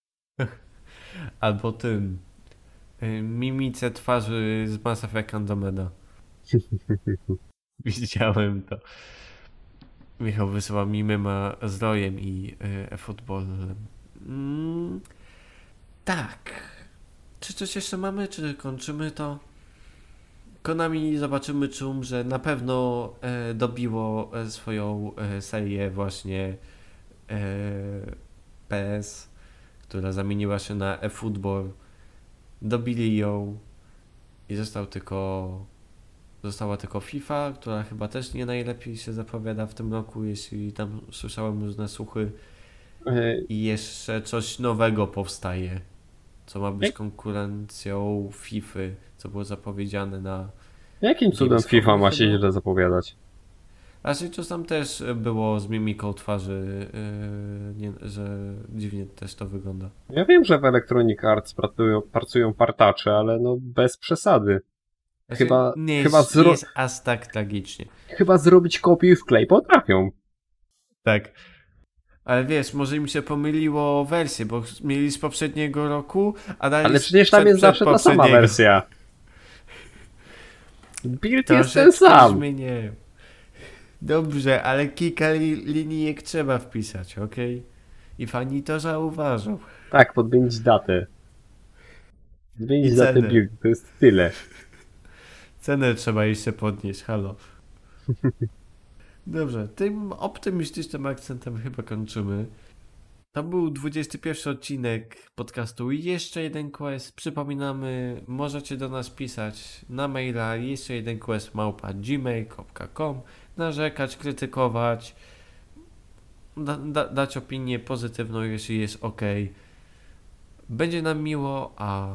Albo tym y, mimice twarzy z Mass Effect Andromeda. Widziałem to. Michał wysyła mi mema z Rojem i y, eFootballem. Mm, tak. Czy coś jeszcze mamy, czy kończymy to? Konami zobaczymy, czy umrze. Na pewno e, dobiło e, swoją e, serię właśnie e, P S, która zamieniła się na eFootball. Dobili ją i został tylko, została tylko FIFA, która chyba też nie najlepiej się zapowiada w tym roku, jeśli tam słyszałem różne słuchy. Y, I jeszcze coś nowego powstaje, co ma być Jak- konkurencją FIFA, co było zapowiedziane na... Jakim cudem Gamescomie FIFA ma się chyba? źle zapowiadać? A czy to tam też było z mimiką twarzy, yy, nie, że dziwnie też to wygląda. Ja wiem, że w Electronic Arts pracują, pracują partacze, ale no bez przesady. Znaczy, Chyba- nie, chyba jest, zro- nie jest aż tak tragicznie. Chyba zrobić kopiuj w klej potrafią. Tak. Ale wiesz, może im się pomyliło wersję, bo mieli z poprzedniego roku, a dali Ale z przecież tam przed- jest zawsze ta sama przedpoprzedniego. wersja. Build To jest ten rzecz sam. zmienię. Dobrze, ale kilka li- linijek trzeba wpisać, okej? I fani to zauważą. Tak, podmienić datę. I Zmienić datę cenę. build, to jest tyle. Cenę trzeba jeszcze podnieść, halo. Dobrze, tym optymistycznym akcentem chyba kończymy. To był dwudziesty pierwszy odcinek podcastu Jeszcze jeden quest. Przypominamy, możecie do nas pisać na maila jeszcze jeden quest małpa gmail kropka com, narzekać, krytykować, da, da, dać opinię pozytywną, jeśli jest ok. Będzie nam miło, a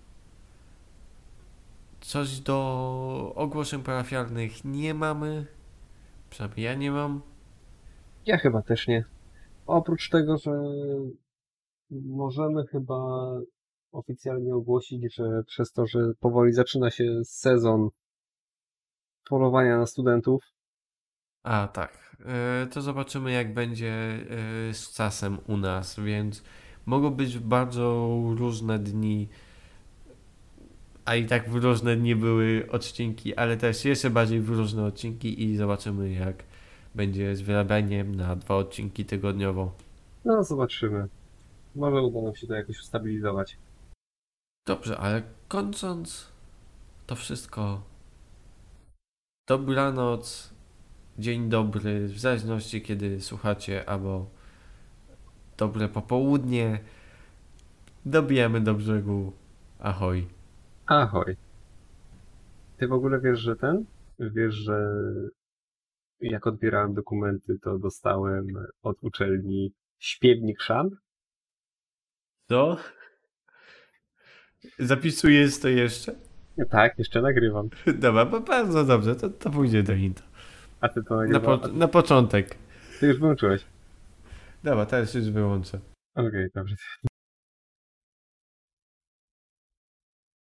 coś do ogłoszeń parafialnych nie mamy. Przynajmniej ja nie mam. Ja chyba też nie. Oprócz tego, że możemy chyba oficjalnie ogłosić, że przez to, że powoli zaczyna się sezon polowania na studentów, A tak, e, to zobaczymy jak będzie e, z czasem u nas, więc mogą być bardzo różne dni, a i tak w różne dni były odcinki, ale też jeszcze bardziej w różne odcinki i zobaczymy jak będzie z wyrabianiem na dwa odcinki tygodniowo. no zobaczymy. Może uda nam się to jakoś ustabilizować. Dobrze, ale kończąc to wszystko, dobranoc, dzień dobry, w zależności kiedy słuchacie, albo dobre popołudnie, dobijamy do brzegu, ahoj. Ahoj. Ty w ogóle wiesz, że ten? Wiesz, że jak odbierałem dokumenty, to dostałem od uczelni śpiewnik szan? Co? Zapisujesz to jeszcze? Tak, jeszcze nagrywam. Dobra, bo bardzo dobrze, to, to pójdzie do Inta. A ty to Na, nagrywa... po, na początek. Ty już wyłączyłeś. Dobra, teraz już wyłączę. Okej, dobrze.